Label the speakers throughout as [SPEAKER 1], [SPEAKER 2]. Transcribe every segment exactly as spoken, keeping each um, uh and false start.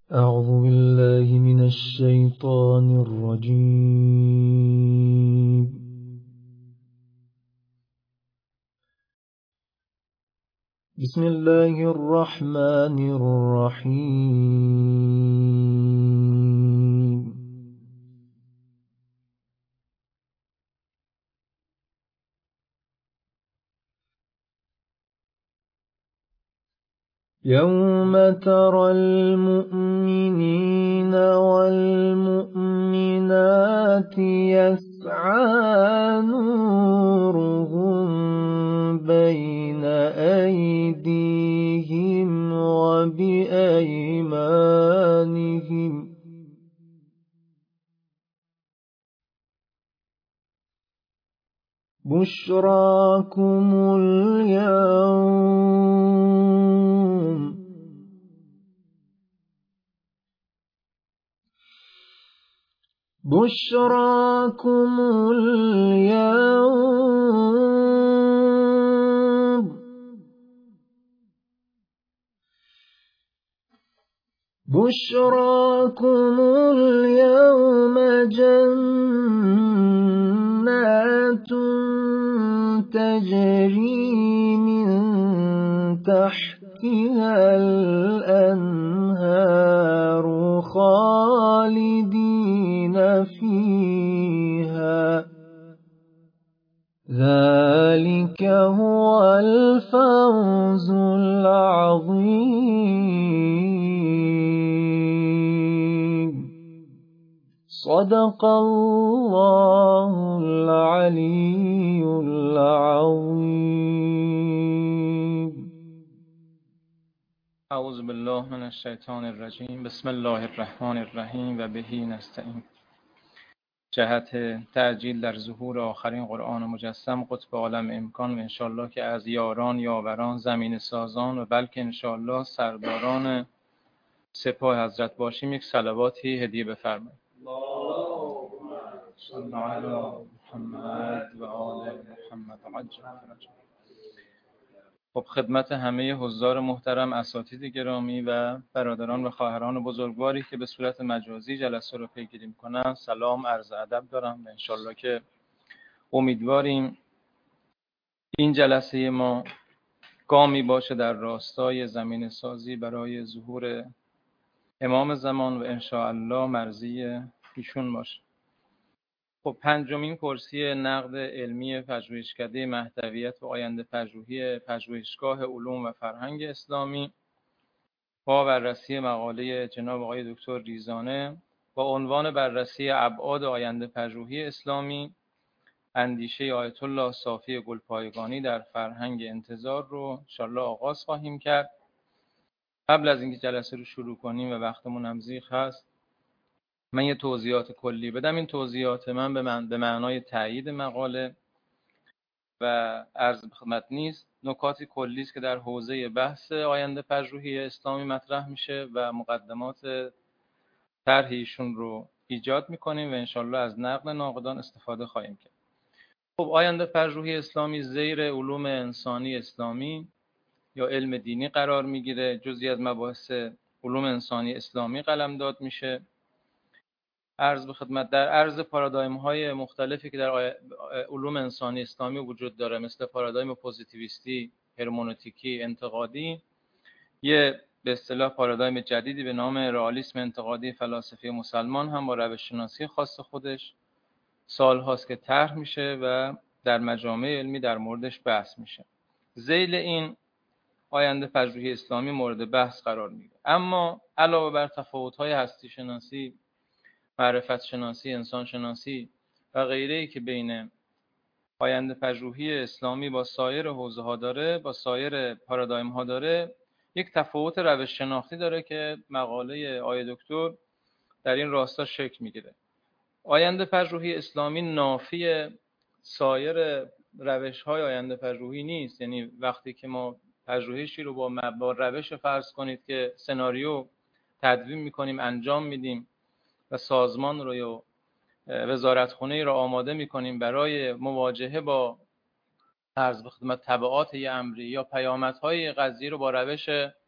[SPEAKER 1] أعوذ بالله من الشيطان الرجيم. بسم الله الرحمن الرحيم. يوم ترى المؤمنين والمؤمنات يسعى نورهم بين أيديهم وبأيمانهم بشراكم اليوم بشراكم اليوم بشراكم اليوم جنات تجري من تحتها الأنهار خالدين فيها ذلك هو الفوز العظيم. صدق الله العلي العظيم.
[SPEAKER 2] اعوذ بالله من الشیطان الرجیم. بسم الله الرحمن الرحیم و بهی نستعین. جهت تعجیل در ظهور آخرین قرآن مجسم قطب عالم امکان و انشالله که از یاران یاوران زمین سازان و بلکه انشالله سرداران سپاه حضرت باشیم، یک صلواتی هدیه بفرمایید. اللهم صل علی محمد و آل محمد عجل فرجهم. خب خدمت همه حضار محترم، اساتید گرامی و برادران و خواهران بزرگواری که به صورت مجازی جلسه رو پیگیری میکنن سلام عرض ادب دارم و انشالله که امیدواریم این جلسه ما گامی باشه در راستای زمین سازی برای ظهور امام زمان و انشاءالله مرضی ایشون باشه. خب پنجمین کرسی نقد علمی پژوهشکده مهدویت و آینده پژوهی پژوهشگاه علوم و فرهنگ اسلامی با بررسی مقاله جناب آقای دکتر ریزانه با عنوان بررسی ابعاد آینده پژوهی اسلامی، اندیشه آیت الله صافی گلپایگانی در فرهنگ انتظار رو انشالله آغاز خواهیم کرد. قبل از اینکه جلسه رو شروع کنیم و وقتمون هم زیغ هست، من یه توضیحات کلی بدم. این توضیحات من به, من به معنای تایید مقاله و عرض به خدمت نیست، نکاتی کلی است که در حوزه بحث آینده پژوهی اسلامی مطرح میشه و مقدمات طرح ایشون رو ایجاد میکنیم و انشالله از نقد ناقدان استفاده خواهیم کرد. خب آینده پژوهی اسلامی زیر علوم انسانی اسلامی یا علم دینی قرار میگیره، جزئی از مباحث علوم انسانی اسلامی قلمداد میشه. عرض به خدمت در عرض پارادایم های مختلفی که در علوم انسانی اسلامی وجود داره، مثل پارادایم پوزیتیویستی، هرمنوتیکی، انتقادی، یه به اصطلاح پارادایم جدیدی به نام رئالیسم انتقادی فلاسفه مسلمان هم با روش شناسی خاص خودش سال هاست که طرح میشه و در مجامع علمی در موردش بحث میشه. ذیل این آینده پژوهی اسلامی مورد بحث قرار میگیره. اما علاوه بر تفاوت‌های هستی شناسی، معرفت شناسی، انسان شناسی و غیره‌ای که بین آینده پژوهی اسلامی با سایر حوزه‌ها داره، با سایر پارادایم‌ها داره، یک تفاوت روش شناختی داره که مقاله آقای دکتر در این راستا شکل میگیره. آینده پژوهی اسلامی نافی سایر روش‌های آینده پژوهی نیست. یعنی وقتی که ما پژوهشی رو با با روش فرض کنید که سناریو تدوین می‌کنیم، انجام میدیم و سازمان رو یا وزارتخونه رو آماده می‌کنیم برای مواجهه با عرض به خدمت تبعات یه امری یا پیامدهای قضیه رو با روش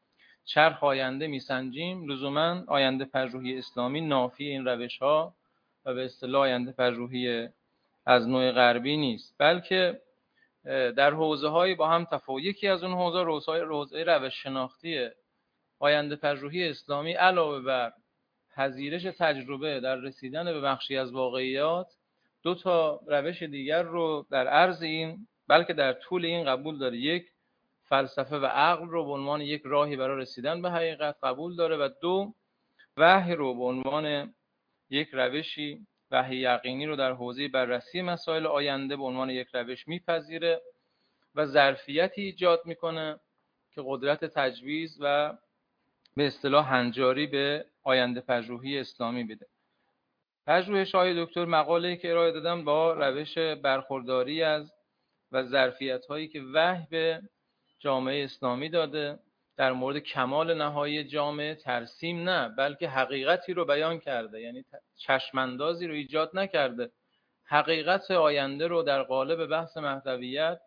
[SPEAKER 2] چرخ آینده میسنجیم، لزوما آینده پژوهی اسلامی نافی این روش‌ها و به اصطلاح آینده پژوهی از نوع غربی نیست، بلکه در حوزه‌های با هم تفاوت. یکی از اون حوزه حوزه حوزه روش شناختی آینده پژوهی اسلامی علاوه بر پذیرش تجربه در رسیدن به بخشی از واقعیات، دو تا روش دیگر رو در عرض این بلکه در طول این قبول داره. یک، فلسفه و عقل رو به عنوان یک راهی برای رسیدن به حقیقت قبول داره و دو، وحی رو به عنوان یک روشی، وحی یقینی رو در حوزه بررسی مسائل آینده به عنوان یک روش میپذیره و ظرفیتی ایجاد میکنه که قدرت تجویز و به اصطلاح هنجاری به آینده پژوهی اسلامی بده. پژوهش‌های دکتر مقاله‌ای که ارائه دادم با روش برخورداری از و ظرفیت‌هایی که وحی به جامعه اسلامی داده در مورد کمال نهایی جامعه ترسیم نه، بلکه حقیقتی رو بیان کرده، یعنی چشماندازی رو ایجاد نکرده، حقیقت آینده رو در قالب بحث مهدویت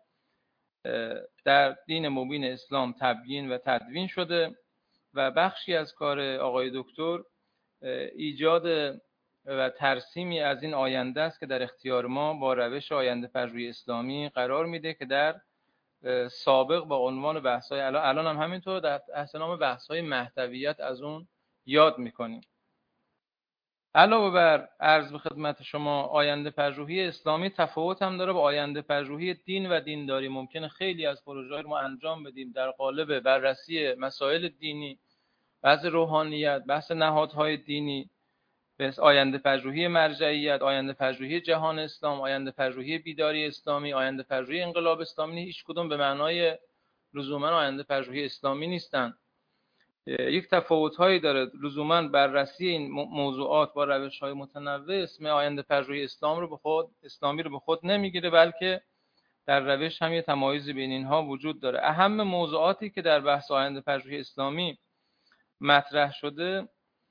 [SPEAKER 2] در دین مبین اسلام تبیین و تدوین شده و بخشی از کار آقای دکتر ایجاد و ترسیمی از این آینده است که در اختیار ما با روش آینده پژوهی اسلامی قرار میده که در سابق با عنوان بحث‌های الان الان هم همینطور در تحت نام بحث‌های مهدویت از اون یاد میکنیم. علاوه بر عرض به خدمت شما آینده پژوهی اسلامی تفاوت هم داره با آینده پژوهی دین و دینداری. ممکنه خیلی از پروژه‌ها رو ما انجام بدیم در قالب بررسی مسائل دینی، بحث روحانیت، بحث نهادهای دینی، بحث آینده پژوهی مرجعیت، آینده پژوهی جهان اسلام، آینده پژوهی بیداری اسلامی، آینده پژوهی انقلاب اسلامی. هیچ کدوم به معنای لزوما آینده پژوهی اسلامی نیستن. یک تفاوت‌هایی داره. لزوما بررسی این موضوعات با روش‌های متنوع اسم آینده پژوهی اسلام رو به خود اسلامی رو به خود نمیگیره، بلکه در روش هم یه تمایزی بین اینها وجود داره. اهم موضوعاتی که در بحث آینده پژوهی اسلامی مطرح شده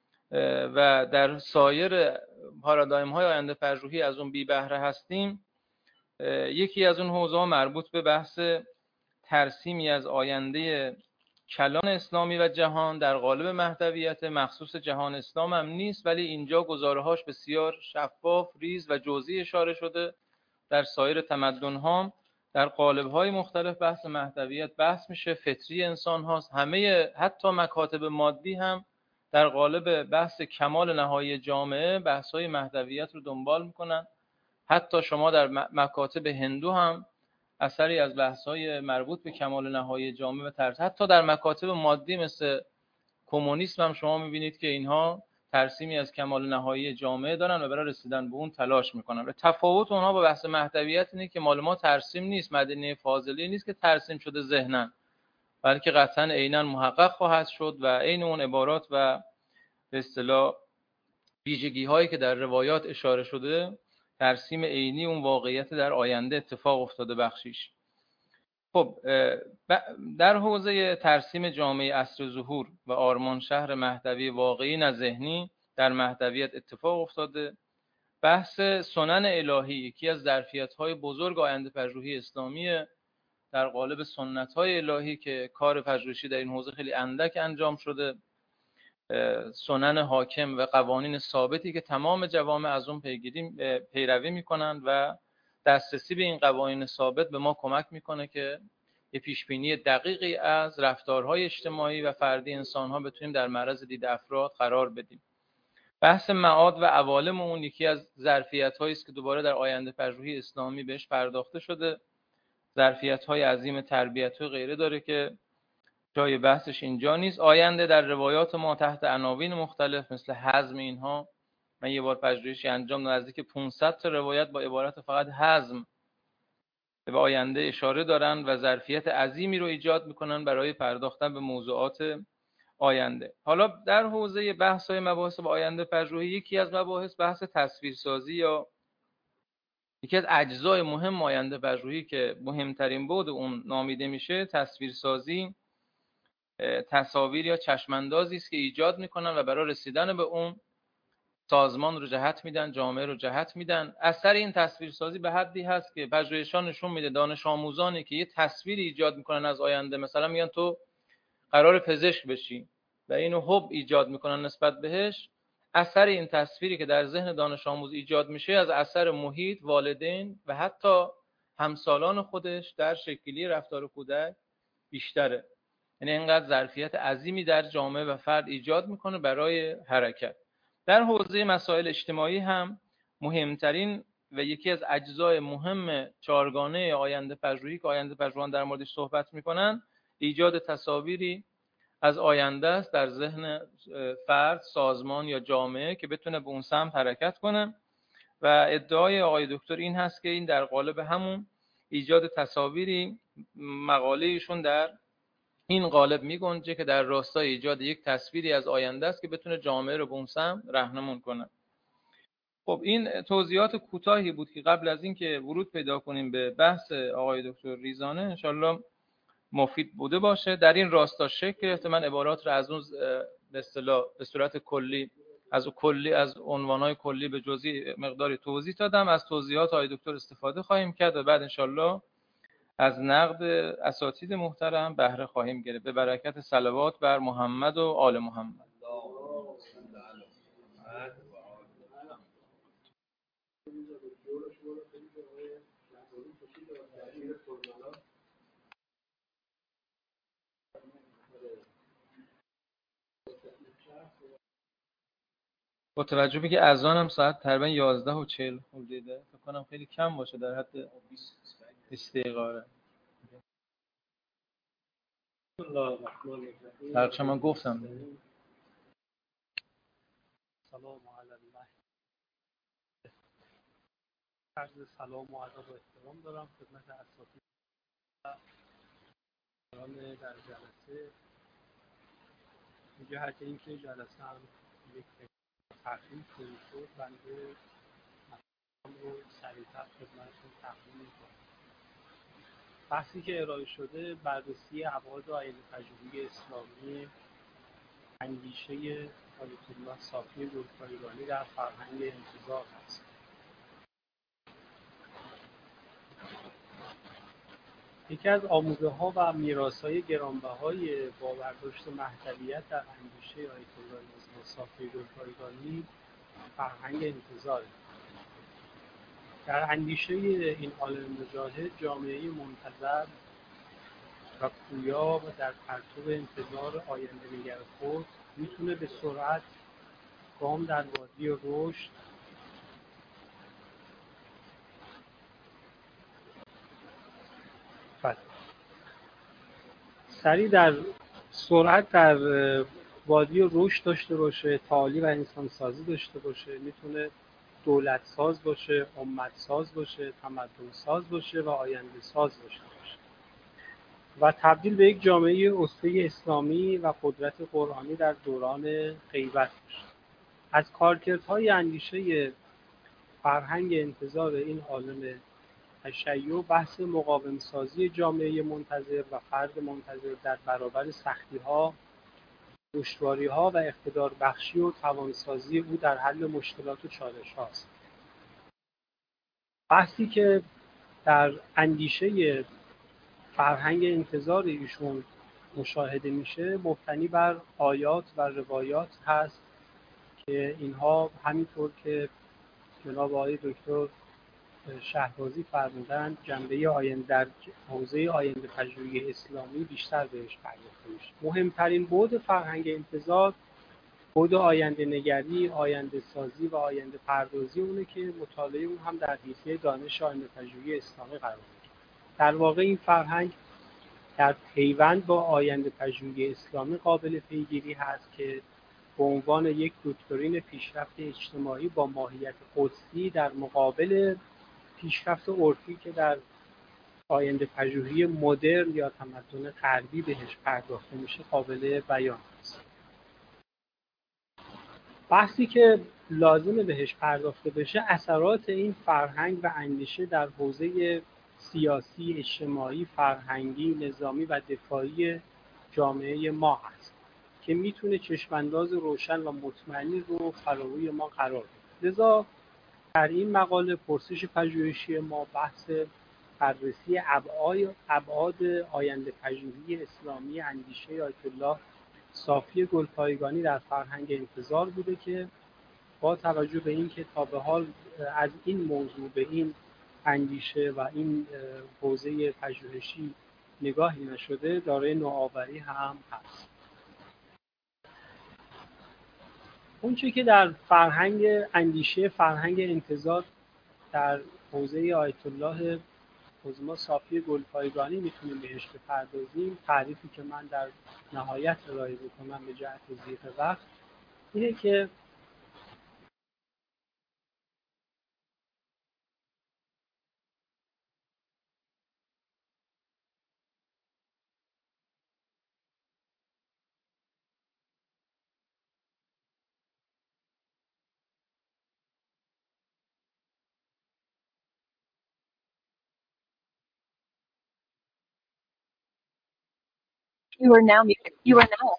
[SPEAKER 2] و در سایر پارادایم‌های آینده پژوهی از اون بی بهره هستیم، یکی از اون حوزه‌ها مربوط به بحث ترسیمی از آینده کلان اسلامی و جهان در قالب مهدویت مخصوص جهان اسلام هم نیست، ولی اینجا گزاره‌هاش بسیار شفاف، ریز و جزئی اشاره شده. در سایر تمدن‌ها در قالب‌های مختلف بحث مهدویت بحث میشه، فطری انسان هاست. همه حتی مکاتب مادی هم در قالب بحث کمال نهایی جامعه بحث‌های مهدویت رو دنبال میکنن. حتی شما در مکاتب هندو هم اثری از بحث‌های مربوط به کمال نهایی جامعه و ترس، حتی در مکاتب مادی مثل کمونیسم هم شما می‌بینید که اینها ترسیمی از کمال نهایی جامعه دارن و برای رسیدن به اون تلاش میکنن. و تفاوت اونها با بحث مهدویت اینه که مال ما ترسیم نیست، مدینه فاضله نیست که ترسیم شده ذهنن، بلکه قطعاً عیناً محقق خواهد شد و عین اون عبارات و به اصطلاح ویژگی‌هایی که در روایات اشاره شده ترسیم عینی اون واقعیت در آینده اتفاق افتاده بخشیش. خب در حوزه ترسیم جامعه عصر ظهور و آرمان شهر مهدوی واقعی نه ذهنی در مهدویت اتفاق افتاده. بحث سنن الهی یکی از ظرفیت‌های بزرگ آینده پژوهی اسلامیه در قالب سنت‌های الهی که کار پژوهشی در این حوزه خیلی اندک انجام شده. سنن حاکم و قوانین ثابتی که تمام جوامع از اون پیگیری پیروی میکنن و دسترسی به این قوانین ثابت به ما کمک میکنه که یه پیشبینی دقیقی از رفتارهای اجتماعی و فردی انسان‌ها بتونیم در معرض دید افراد قرار بدیم. بحث معاد و عوالم اون یکی از ظرفیت‌هایی است که دوباره در آینده پژوهی اسلامی بهش پرداخته شده. ظرفیت‌های عظیم تربیت و غیره داره که جای بحثش اینجا نیست. آینده در روایات ما تحت عناوین مختلف مثل حزم، اینها من یه بار پژوهشی انجام دادم، نزدیک پانصد تا روایت با عبارت فقط حزم به آینده اشاره دارن و ظرفیت عظیمی رو ایجاد میکنن برای پرداختن به موضوعات آینده. حالا در حوزه بحث‌های مباحث با آینده پژوهی یکی از مباحث بحث تصویرسازی یا یکی از اجزای مهم آینده پژوهی که مهمترین بود اون نامیده میشه تصویرسازی، تصاویر یا چشماندازی است که ایجاد میکنن و برای رسیدن به اون سازمان رو جهت میدن، جامعه رو جهت میدن. اثر این تصویرسازی به حدی هست که پژوهشان نشون میده دانش آموزانی که یه تصویر ایجاد میکنن از آینده، مثلا میگن تو قرار پزشک بشی، و اینو حب ایجاد میکنن نسبت بهش، اثر این تصویری که در ذهن دانش آموز ایجاد میشه از اثر محیط، والدین و حتی همسالان خودش در شکلی رفتار کودک بیشتره. یعنی اینقدر ظرفیت عظیمی در جامعه و فرد ایجاد میکنه برای حرکت. در حوزه مسائل اجتماعی هم مهمترین و یکی از اجزای مهم چهارگانه آینده پژوهی که آینده پژوهان در موردش صحبت میکنن، ایجاد تصاویری از آینده است در ذهن فرد، سازمان یا جامعه که بتونه به اون سمت حرکت کنه. و ادعای آقای دکتر این هست که این در قالب همون ایجاد تصاویری، مقاله ایشون در این قالب میگنجه که در راستای ایجاد یک تصویری از آینده است که بتونه جامعه رو به اون سمت راهنمون کنه. خب این توضیحات کوتاهی بود که قبل از این که ورود پیدا کنیم به بحث آقای دکتر ریزانه انشالله مفید بوده باشه. در این راستا شکل گرفته، من عبارات رو از اون به اصطلاح به صورت کلی از کلی از عنوانهای کلی به جزئی مقداری توضیح دادم. از توضیحات آقای دکتر استفاده خواهیم کرد و بعد انشالله از نقد اساتید محترم بهره خواهیم گرفت. به برکت صلوات بر محمد و آل محمد. با توجه به که اذان هم ساعت تقریبا یازده و چهل حدوده، فکر کنم خیلی کم باشه، در حد بیست دقیقه. هرچه من گفتم
[SPEAKER 3] سلام علیکم. عرض سلام و ادب و احترام دارم خدمت اساتید در جلسه. جهت اینکه جلسه هم یک تقریب شد، بنده مطلب رو سریع‌تر خدمتتون تقدیم می‌کنم. بحثی که ارائه شده بررسی ابعاد آیین پژوهی اسلامی اندیشه آیت الله صافی گلپایگانی در فرهنگ انتظار است. یکی از آموزه‌ها و میراث‌های گرانبهای با برداشت مهدویت در اندیشه آیت الله صافی گلپایگانی فرهنگ انتظار. در اندیشه این عالم مجاهد جامعه منتظر و پویا و در پرتو انتظار آینده نگر خود میتونه به سرعت گام در وادی رشد سریع در سرعت در وادی رشد داشته باشه، تعالی و انسان سازی داشته باشه، میتونه دولت ساز باشه، امت ساز باشه، تمدن ساز باشه و آینده ساز داشته باشه و تبدیل به یک جامعه اسطوره اسلامی و قدرت قرآنی در دوران غیبت باشه. از کارکردهای اندیشه فرهنگ انتظار این عالم تشیع بحث مقاوم سازی جامعه منتظر و فرد منتظر در برابر سختی‌ها، دشواری‌ها و اقتدار بخشی و توانسازی او در حل مشکلات و چالش‌ها است. بحثی که در اندیشه فرهنگ انتظار ایشون مشاهده میشه مبتنی بر آیات و روایات هست که اینها همینطور که جناب آقای دکتر شهبازی فرمودن جنبه آینده در حوزه آینده پژوهی اسلامی بیشتر بهش پرداخته میشه. مهمترین بعد فرهنگ انتظار بعد آینده نگری، آینده سازی و آینده پردازی اونه که مطالعه اون هم در حیطه دانش آینده پژوهی اسلامی قرار میگیره. در واقع این فرهنگ در پیوند با آینده پژوهی اسلامی قابل پیگیری هست که به عنوان یک دکترین پیشرفت اجتماعی با ماهیت قدسی در مقابل پیشرفت عرفی که در آینده پژوهی مدرن یا تمدن غربی بهش پرداخته میشه قابل بیان است. بحثی که لازمه بهش پرداخته بشه اثرات این فرهنگ و اندیشه در حوزه سیاسی، اجتماعی، فرهنگی، نظامی و دفاعی جامعه ما هست که میتونه چشمانداز روشن و مطمئنی رو فراروی ما قرار بده. لذا در این مقاله پرسش پژوهشی ما بحث بررسی ابعاد آینده پژوهی اسلامی اندیشه آیت الله صافی گلپایگانی در فرهنگ انتظار بوده که با توجه به این که تا به حال از این موضوع به این اندیشه و این حوزه پژوهشی نگاهی نشده، دارای نوآوری هم هست. اون چیزی که در فرهنگ اندیشه فرهنگ انتظار در حوزه آیت الله حضما صافی گلپایگانی میتونیم بهش بپردازیم، تعریفی که من در نهایت ارائه بکنم به جهت ضیق وقت اینه که
[SPEAKER 4] You are now muted. You are now.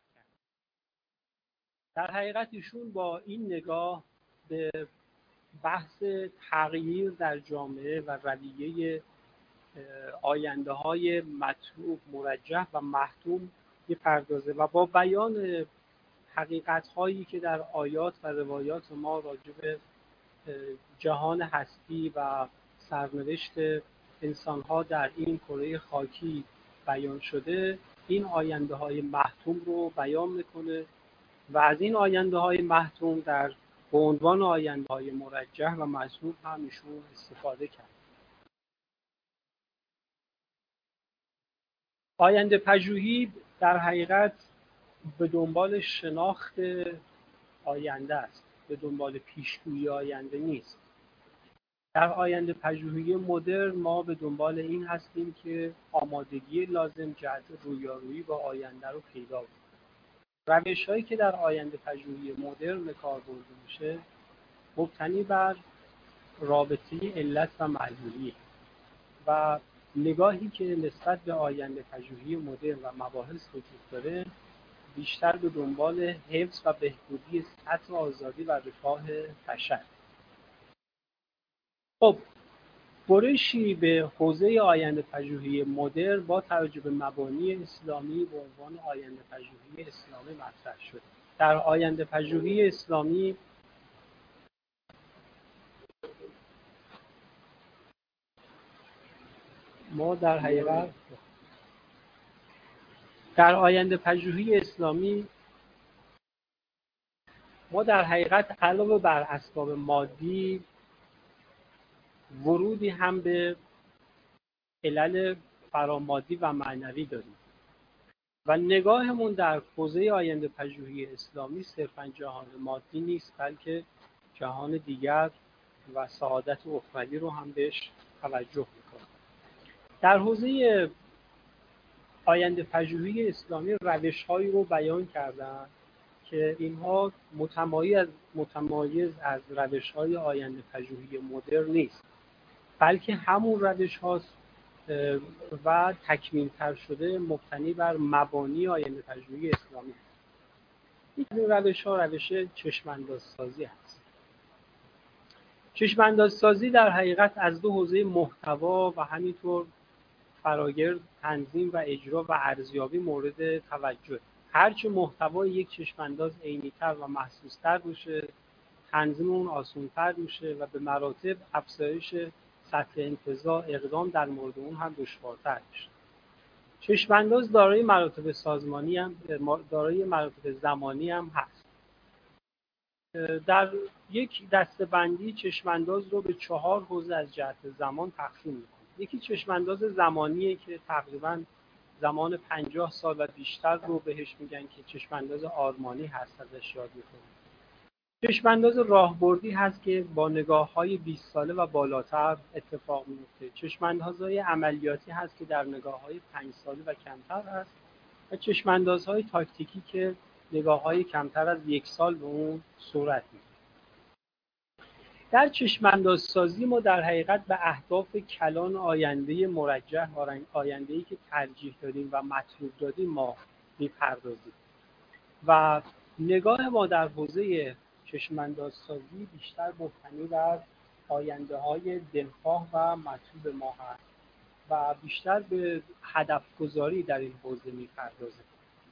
[SPEAKER 3] در حقیقت ایشون با این نگاه به بحث تغییر در جامعه و رویه آینده های مطلوب، مرجح و محتوم می‌پردازه و با بیان حقیقت هایی که در آیات و روایات ما راجع به جهان هستی و سرنوشت انسان ها در این کره خاکی بیان شده، این آینده های محتوم رو بیان میکنه و از این آینده های محتوم در به عنوان آینده های مرجح و محسوب هم ایشون استفاده کرد. آینده پژوهی در حقیقت به دنبال شناخت آینده است، به دنبال پیشگویی آینده نیست. در آینده پژوهی مدرن ما به دنبال این هستیم که آمادگی لازم جهت رویارویی با آینده رو پیدا کنیم. روش هایی که در آینده پژوهی مدرن به کار برده میشه مبتنی بر رابطه علت و معلولی و نگاهی که نسبت به آینده پژوهی مدرن و مباحث وجود داره بیشتر به دنبال حفظ و بهبودی سطح آزادی و رفاه بشر. خب برشی به حوزه آینده پژوهی مدرن با توجه به مبانی اسلامی به عنوان آینده پژوهی اسلامی مطرح شده. در آینده پژوهی اسلامی ما در حقیقت در آینده پژوهی اسلامی ما در حقیقت علاوه بر اسباب مادی ورودی هم به علل فرامادی و معنوی داریم و نگاهمون در حوزه آینده پژوهی اسلامی صرفاً جهان مادی نیست، بلکه جهان دیگر و سعادت اخروی رو هم بهش توجه میکنه. در حوزه آینده پژوهی اسلامی روش‌هایی رو بیان کردن که اینها متمایز از متمایز از روش‌های آینده پژوهی مدرن نیست، بلکه همون روش هاست و تکمیل‌تر شده مبتنی بر مبانی آینده پژوهی اسلامی هست. این روش ها روش چشم‌اندازسازی هست. چشم‌اندازسازی در حقیقت از دو حوزه محتوا و همینطور فراگرد تنظیم و اجرا و ارزیابی مورد توجه. هرچه محتوای یک چشم‌انداز عینی‌تر و محسوس‌تر باشه، تنظیم اون آسان‌تر میشه و به مراتب افزایش سطح انتزاع اقدام در مورد اون هم دشوارتر میشه. چشم‌انداز دارای مراتب سازمانی هم دارای مراتب زمانی هم هست. در یک دسته‌بندی چشم‌انداز رو به چهار حوزه از جهت زمان تقسیم می‌کنه. یکی چشم‌انداز زمانیه که تقریباً زمان پنجاه سال و بیشتر رو بهش میگن که چشم‌انداز آرمانی هست، ازش یاد می‌کنه. چشم‌انداز راهبردی هست که با نگاه‌های بیست ساله و بالاتر اتفاق میفته. چشم‌اندازهای عملیاتی هست که در نگاه‌های پنج ساله و کمتر هست و چشم‌اندازهای تاکتیکی که نگاه‌های کمتر از یک سال به اون صورت می‌گیره. در چشم‌اندازسازی ما در حقیقت به اهداف کلان آینده مرجح، آینده‌ای که ترجیح دادیم و مطلوب دادیم ما می‌پردازیم و نگاه ما در حوزه چشم‌اندازسازی بیشتر مبتنی بر آینده‌های دلخواه و مطلوب ما هست و بیشتر به هدف‌گذاری در این حوزه می‌پردازه.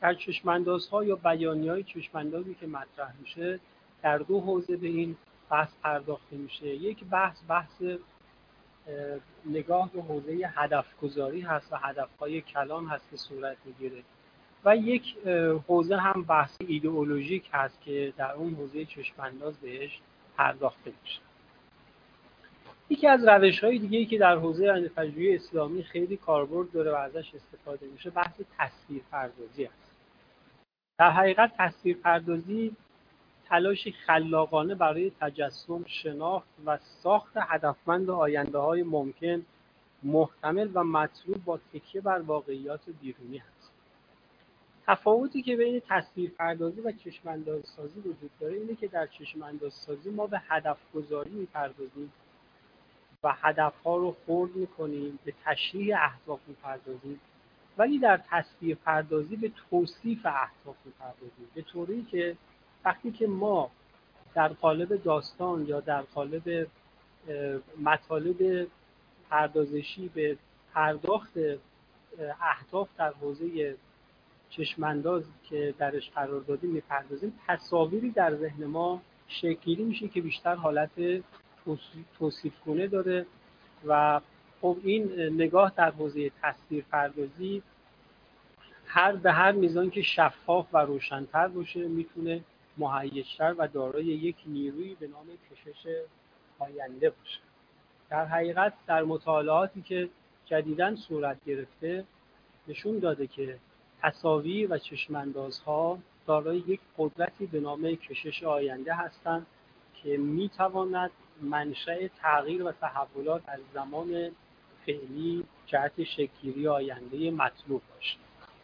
[SPEAKER 3] در چشم‌اندازها یا بیانیه‌های چشم‌اندازی که مطرح میشه در دو حوزه به این بحث پرداخته میشه. یک بحث بحث نگاه به حوزه هدفگذاری هست و هدفهای کلام هست که صورت میگیره و یک حوزه هم بحث ایدئولوژیک هست که در اون حوزه چشم‌انداز بهش پرداخته میشه. یکی از روش‌های دیگه‌ای که در حوزه آینده‌پژوهی اسلامی خیلی کاربرد داره و ازش استفاده میشه بحث تصویرپردازی است. در حقیقت تصویرپردازی تلاشی خلاقانه برای تجسم، شناخت و ساخت هدفمند آینده‌های ممکن، محتمل و مطلوب با تکیه بر واقعیات بیرونی است. تفاوتی که بین تصویرپردازی و چشم‌اندازسازی وجود داره اینه که در چشم‌اندازسازی ما به هدف‌گذاری می‌پردازیم و هدف‌ها رو خرد می‌کنیم، به تشریح اهداف می‌پردازیم، ولی در تصویرپردازی به توصیف اهداف می‌پردازیم، به طوری که وقتی که ما در قالب داستان یا در قالب مطالب پردازشی به پرداخت اهداف در حوزه چشم‌انداز که درش قرار دادیم می‌پردازیم، تصاویری در ذهن ما شکلی میشه که بیشتر حالت توصیف‌گونه داره و خب این نگاه در حوزه تصویرپردازی هر به هر میزان که شفاف و روشن‌تر باشه میتونه مهیج‌تر و دارای یک نیروی به نام کشش آینده باشه. در حقیقت در مطالعاتی که جدیداً صورت گرفته نشون داده که تصاویر و چشم‌اندازها دارای یک قدرتی به نام کشش آینده هستند که میتواند منشأ تغییر و تحولات از زمان فعلی جهت شکل‌گیری آینده مطلوب باشه.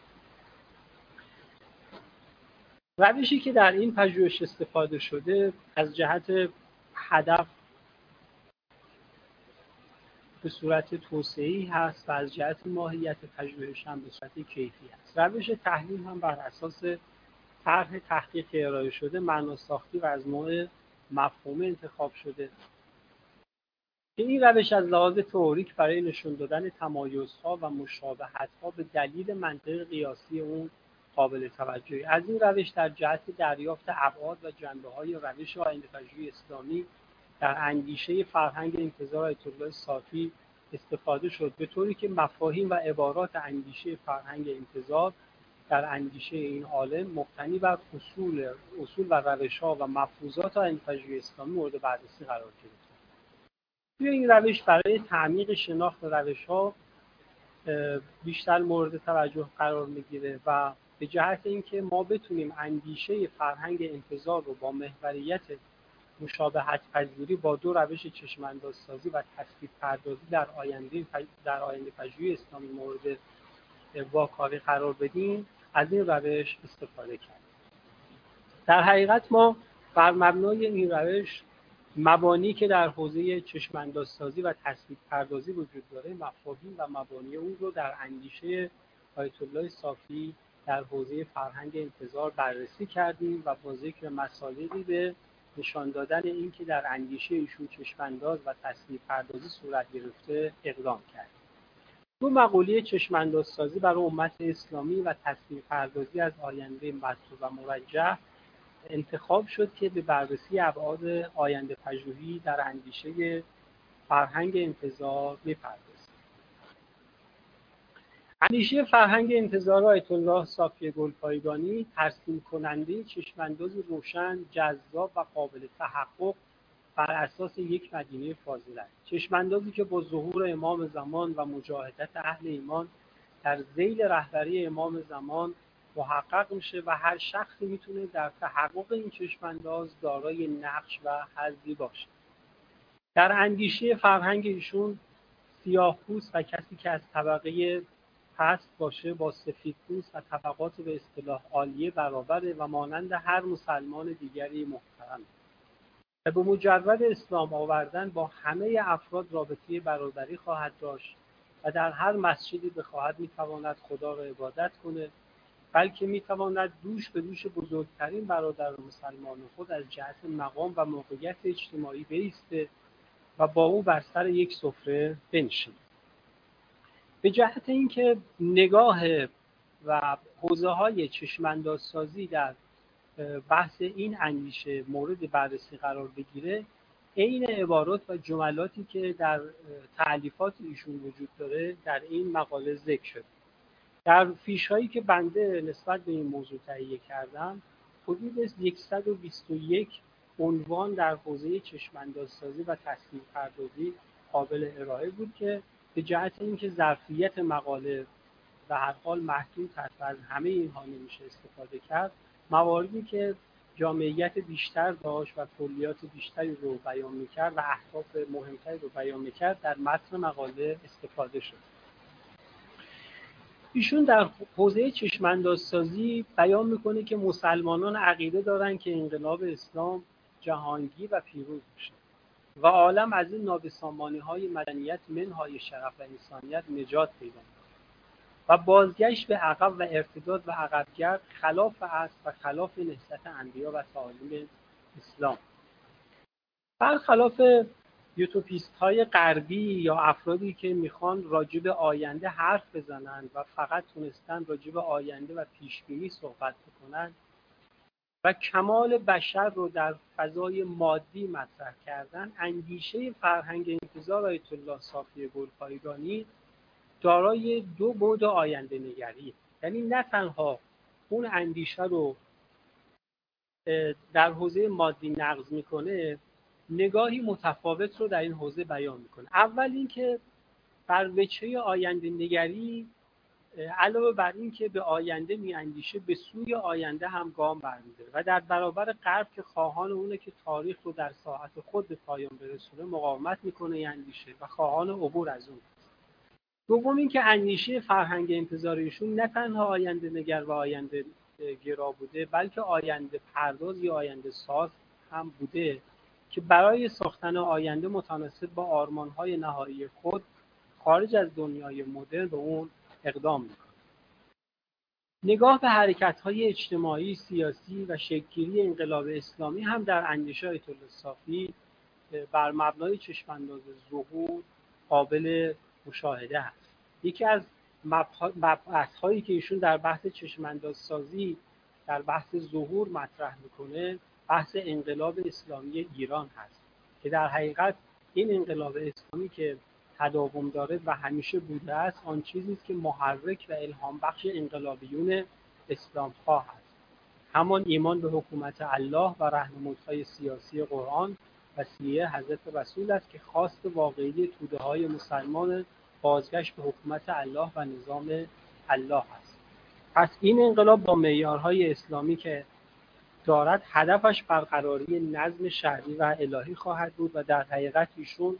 [SPEAKER 3] روشی که در این پژوهش استفاده شده از جهت هدف به صورت توسعه‌ای هست و از جهت ماهیت پژوهش هم به صورت کیفی هست. روش تحلیل هم بر اساس طرح تحقیق ارائه شده، معناساختی و از نوع مفهومه انتخاب شده. این روش از لحاظ تئوریک برای نشون دادن تمایزها و مشابهت‌ها به دلیل منطق قیاسی اون قابل توجهی. از این روش در جهت دریافت ابعاد و جنبه‌های روش آینده‌پژوهی اسلامی در اندیشه فرهنگ انتظار آیت الله صافی استفاده شد، به طوری که مفاهیم و عبارات اندیشه فرهنگ انتظار در اندیشه این عالم مبتنی بر اصول اصول و روش‌ها و مفروضات آینده‌پژوهی اسلامی مورد بررسی قرار گرفت. توی این روش برای تعمیق شناخت روش‌ها بیشتر مورد توجه قرار می‌گیره و به جهت اینکه ما بتونیم اندیشه فرهنگ انتظار رو با محوریت مشابهت پذیری با دو روش چشم‌اندازسازی و تصویرپردازی در آینده در آینده پژوهی اسلامی مورد واکاوی قرار بدیم، از این روش استفاده کردیم. در حقیقت ما بر مبنای این روش مبانی که در حوزه چشم‌اندازسازی و تصویرپردازی وجود داره، مفاهیم و مبانی اون رو در اندیشه آیت الله صافی در حوزه فرهنگ انتظار بررسی کردیم و با ذکر مصادیقی به نشان دادن این که در اندیشه ایشون چشم‌انداز و تصویرپردازی صورت گرفته اقدام کردیم. دو مقوله چشم‌اندازسازی برای امت اسلامی و تصویرپردازی از آینده مطلوب و مرجح انتخاب شد که به بررسی ابعاد آینده پژوهی در اندیشه فرهنگ انتظار می‌پردازد. اندیشه فرهنگ انتظار آیت الله صافی گلپایگانی ترسیم کننده چشم‌انداز روشن، جذاب و قابل تحقق بر اساس یک مدینه فاضله است. چشم‌اندازی که با ظهور امام زمان و مجاهدت اهل ایمان در ذیل رهبری امام زمان محقق میشه و هر شخصی میتونه در تحقق این چشم‌انداز دارای نقش و حظی باشه. در اندیشه فرهنگ ایشون سیاه‌پوست و کسی که از طبقه پست باشه با سفیدپوست و طبقات به اصطلاح عالیه برابره و مانند هر مسلمان دیگری محترم و به مجرد اسلام آوردن با همه افراد رابطه برادری خواهد داشت و در هر مسجدی بخواهد میتواند خدا را عبادت کنه، بلکه میتواند دوش به دوش بزرگترین برادر مسلمان خود از جهت مقام و موقعیت اجتماعی بایسته و با او بر سر یک سفره بنشیند. به جهت اینکه نگاه و حوزه های چشم‌اندازسازی در بحث این اندیشه مورد بررسی قرار بگیره، عین عبارات و جملاتی که در تألیفات ایشون وجود داره در این مقاله ذکر شده. در فیش هایی که بنده نسبت به این موضوع تهیه کردم، حدود صد و بیست و یک عنوان در حوزه چشم‌اندازسازی و تصویرپردازی قابل ارائه بود که به جهت اینکه ظرفیت مقاله به هر حال محدود هست و از همه اینها نمیشه استفاده کرد، مواردی که جامعیت بیشتر داشت و کلیات بیشتری رو بیان میکرد و اهداف مهمتری رو بیان میکرد در متن مقاله استفاده شد. ایشون در حوزه چشم‌اندازسازی بیان میکنه که مسلمانان عقیده دارن که انقلاب اسلام جهانگیر و پیروز میشه و عالم از این نابسامانی‌های مدنیت منهای شرف و انسانیت نجات پیدا میکنه و بازگشت به عقب و ارتداد و عقبگرد خلاف اصل و خلاف نهضت انبیا و تعالیم اسلام. برخلاف یوتوپیست های غربی یا افرادی که میخوان راجع به آینده حرف بزنن و فقط تونستن راجع به آینده و پیشبینی صحبت بکنن و کمال بشر رو در فضای مادی مطرح کردن، اندیشه فرهنگ انتظار آیت الله صافی گلپایگانی دارای دو بعد آینده نگری، یعنی نه تنها اون اندیشه رو در حوزه مادی نقض میکنه، نگاهی متفاوت رو در این حوزه بیان میکنه. اول اینکه بر وجهه آینده نگری علاوه بر این که به آینده میاندیشه، به سوی آینده هم گام برمی‌داره و در برابر غرب که خواهان اونه که تاریخ رو در ساعت خود به پایان برسونه مقاومت میکنه این اندیشه و خواهان عبور از اون. دوم اینکه اندیشه فرهنگ انتظار ایشون نه تنها آینده نگر و آینده گرا بوده، بلکه آینده پرداز یا آینده ساز هم بوده که برای ساختن آینده متناسب با آرمان‌های نهایی خود خارج از دنیای مدرن به اون اقدام میکنه. نگاه به حرکت‌های اجتماعی، سیاسی و شکل‌گیری انقلاب اسلامی هم در اندیشه آیت الله صافی بر مبنای چشم‌انداز ظهور قابل مشاهده است. یکی از مبحث‌هایی که ایشون در بحث چشم‌اندازسازی در بحث ظهور مطرح میکنه بحث انقلاب اسلامی ایران هست که در حقیقت این انقلاب اسلامی که تداوم داره و همیشه بوده است آن چیزی است که محرک و الهام بخش انقلابیون اسلام خواه است. همان ایمان به حکومت الله و راهنمودهای سیاسی قرآن و سیره حضرت رسول است که خواست واقعی توده های مسلمان بازگشت به حکومت الله و نظام الله است. پس این انقلاب با معیارهای اسلامی که دارد هدفش برقراری نظم شرعی و الهی خواهد بود و در حقیقت ایشون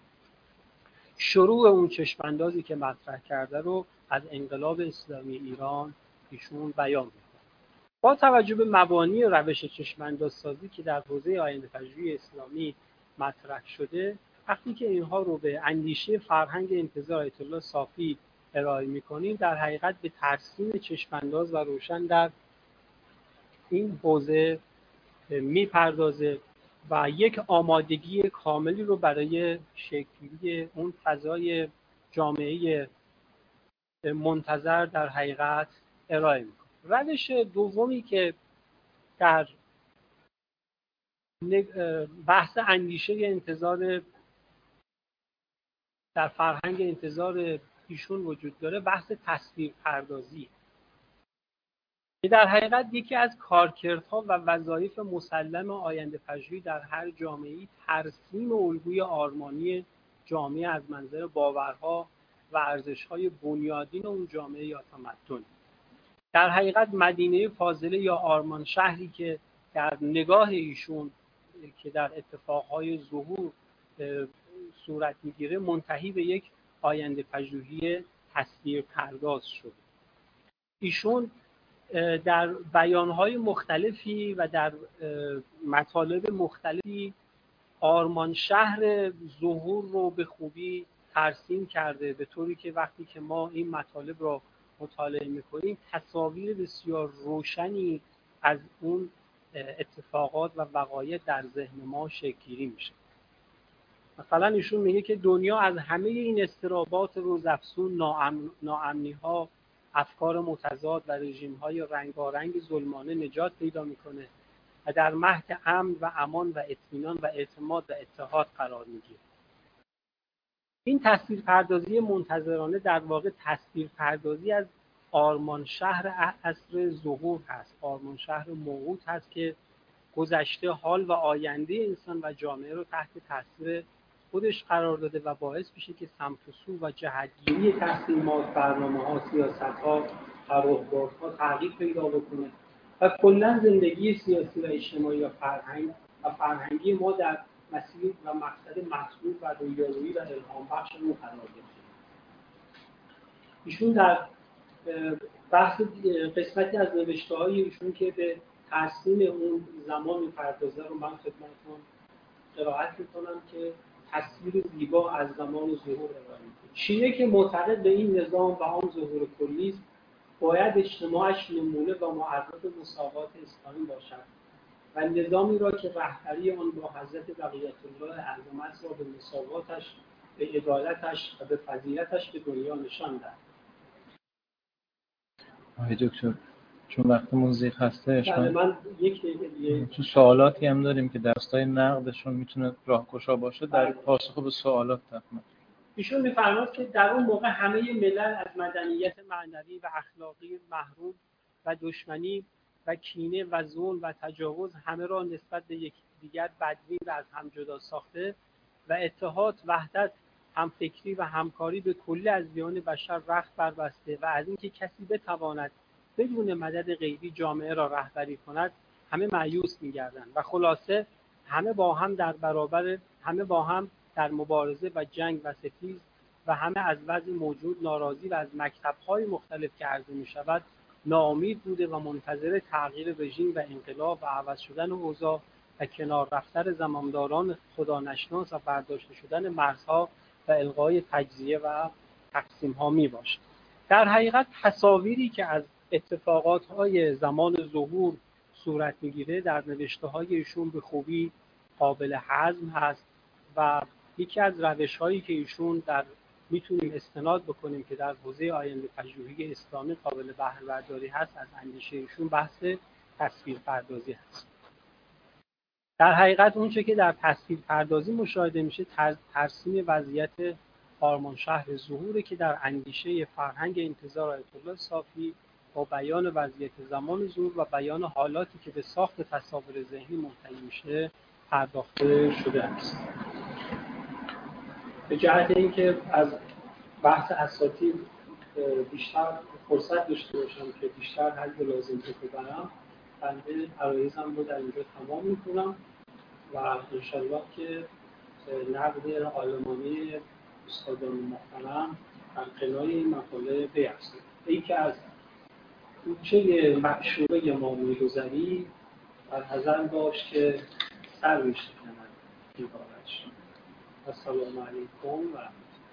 [SPEAKER 3] شروع اون چشماندازی که مطرح کرده رو از انقلاب اسلامی ایران ایشون بیان می‌کنه. با توجه به مبانی روش چشماندازسازی که در حوزه آینده‌پژوهی اسلامی مطرح شده، وقتی که اینها رو به اندیشه فرهنگ انتظار آیت الله صافی ارائه می‌کنیم، در حقیقت به ترسیم چشمانداز و روشن در این حوزه میپردازه و یک آمادگی کاملی رو برای شکل‌گیری اون فضای جامعه منتظر در حقیقت ارائه میکنه. روش دومی که در بحث اندیشه انتظار در فرهنگ انتظار ایشون وجود داره بحث تصویر پردازی که در حقیقت یکی از کارکردها و وظایف مسلم آینده پژوهی در هر جامعه‌ای ترسیم الگوی آرمانی جامعه از منظر باورها و ارزش‌های بنیادین اون جامعه یا تمدن. در حقیقت مدینه فاضله یا آرمان شهری که در نگاه ایشون که در اتفاقهای ظهور صورت میگیره منتهی به یک آینده پژوهی تصویر پرداز شد. ایشون در بیانهای مختلفی و در مطالب مختلفی آرمان شهر ظهور رو به خوبی ترسیم کرده، به طوری که وقتی که ما این مطالب رو مطالعه میکنیم تصاویر بسیار روشنی از اون اتفاقات و وقایع در ذهن ما شکل‌گیری میشه. مثلا ایشون میگه که دنیا از همه این اضطرابات روزافزون، ناامنی ها افکار متضاد و رژیم‌های رنگارنگ ظلمانه نجات پیدا میکنه و در مهد امن و امان و اطمینان و اعتماد و اتحاد قرار میگیره. این تصویرپردازی منتظرانه در واقع تصویرپردازی از آرمان شهر عصر ظهور هست، آرمان شهر موعود هست که گذشته، حال و آینده انسان و جامعه رو تحت تاثیر خودش قرار داده و باعث میشه که سمت و سو و جهتگیری تصمیمات، برنامه‌ها، سیاست‌ها، قراردادها تغییر پیدا بکنه و کلا زندگی سیاسی و اجتماعی و فرهنگ و فرهنگی ما در مسیر و مقصد مطلوب و رویارویی و الهام بخش ما قرار گرفته. ایشون در بحث قسمتی از نوشته‌های ایشون که به ترسیم اون زمان می‌پردازه رو من خدمتتون قرائت می‌کنم که تصویر زیبا از زمان ظهور ارائه می‌کنه. شیعه که معتقد به این نظام و آن ظهور کلی است، باید اجتماعش نمونه و معرض مساوات اسلامی باشد و نظامی را که رهبری آن با حضرت بقیت الله اعظمت را به مساواتش، به عدالتش و به فضیلتش به دنیا نشان دهد.
[SPEAKER 2] آقای دکتر، چون وقتمون زیغ هستش،
[SPEAKER 3] بله، من یک دیگه
[SPEAKER 2] تو سوالاتی هم داریم که دستای نقدشون میتونه راهگشا باشه در پاسخ به سوالات تقریبا.
[SPEAKER 3] ایشون می‌فرماد که در اون موقع همه ملل از مدنیت معنوی و اخلاقی محروم و دشمنی و کینه و ظلم و تجاوز همه را نسبت به یکدیگر بدبین و از هم جدا ساخته و اتحاد، وحدت، همفکری و همکاری به کلی از میان بشر رخت بربسته و از اینکه کسی بتواند بدون مدد غیبی جامعه را رهبری کند همه مایوس می‌گردند و خلاصه همه با هم در برابر همه با هم در مبارزه و جنگ و ستیز و همه از وضع موجود ناراضی و از مکتب‌های مختلف که عرضه می‌شود ناامید بوده و منتظر تغییر رژیم و انقلاب و عوض شدن اوضاع و کنار رفتن زمامداران خدانشناس و برداشته شدن مرزها و الغای تجزیه و تقسیم‌ها میباشد. در حقیقت تصاویری که از اتفاقات‌های زمان ظهور صورت میگیره در نوشته‌های ایشون به خوبی قابل هضم هست و یکی از روش‌هایی که ایشون در میتونیم استناد بکنیم که در حوزه آینده پژوهی اسلامی قابل بهره برداری هست از اندیشه ایشون بحث تصویرپردازی هست. در حقیقت اونچه که در تصویرپردازی مشاهده میشه ترسیم وضعیت آرمان شهر ظهوره که در اندیشه فرهنگ انتظار آیت الله صافی با بیان وضعیت زمان ظهور و بیان حالاتی که به ساخت تصاویر ذهنی منتهی میشه پرداخته شده است. به جهت اینکه از بحث اساطیر بیشتر فرصت داشته باشم که بیشتر حد لازم رو ببرم، بنده عرایزم رو در اینجا تمام میکنم و انشالله که نقد آلمانی استادان محترم در قنای این مقاله بیرسید. ای که از کوچه معشوقه ما میگذری در حذر باش که سر میشکند دیوارش. السلام علیکم و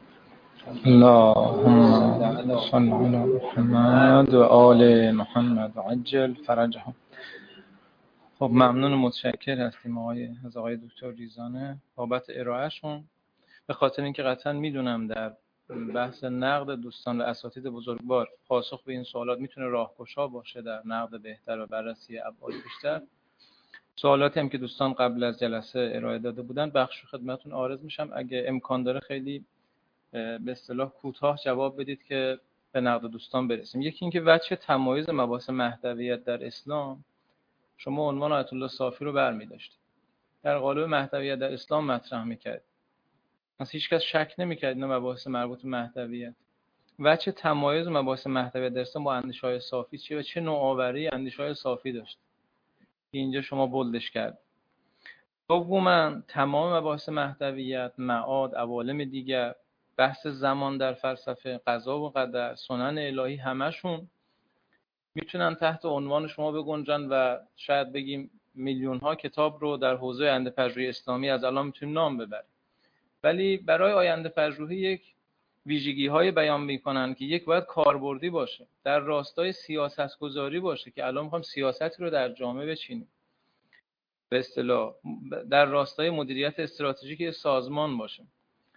[SPEAKER 2] اللهم صل علی محمد و آل محمد و عجل فرجهم. خب ممنون و متشکر هستیم آقای از آقای دکتر ریزانه بابت ارائهشون. به خاطر اینکه قطعا میدونم در بحث نقد دوستان و اساتید بزرگوار پاسخ به این سوالات میتونه راهگشا باشه در نقد بهتر و بررسی ابعاد بیشتر. سوالاتی هم که دوستان قبل از جلسه ارائه داده بودن بخش خدمتتون عارض میشم. اگه امکان داره خیلی به اصطلاح کوتاه جواب بدید که به نقد دوستان برسیم. یکی اینکه وجه تمایز مباحث مهدویت در اسلام، شما عنوان آیت الله صافی رو برمی‌داشتید، در قالب مهدویت در اسلام مطرح می‌کرد. پس هیچ کس شک نمی‌کرد اینا مباحث مربوط به مهدویت. وجه تمایز مباحث مهدویت در اسلام با اندیشه‌های صافی چیه و چه نوآوری اندیشه‌های صافی داشت؟ اینجا شما بولدش کرد. دوما تمام مباحث مهدویت، معاد، عوالم دیگر، بحث زمان در فلسفه، قضا و قدر، سنن الهی، همشون میتونن تحت عنوان شما بگنجن و شاید بگیم میلیون ها کتاب رو در حوزه آینده پژوهی اسلامی از الان میتونیم نام ببریم. ولی برای آینده پژوهی یک ویژگی های بیان میکنن که یک باید کاربردی باشه، در راستای سیاست گذاری باشه که الان میخوام سیاستی رو در جامعه بچینیم، به اصطلاح در راستای مدیریت استراتژیک سازمان باشه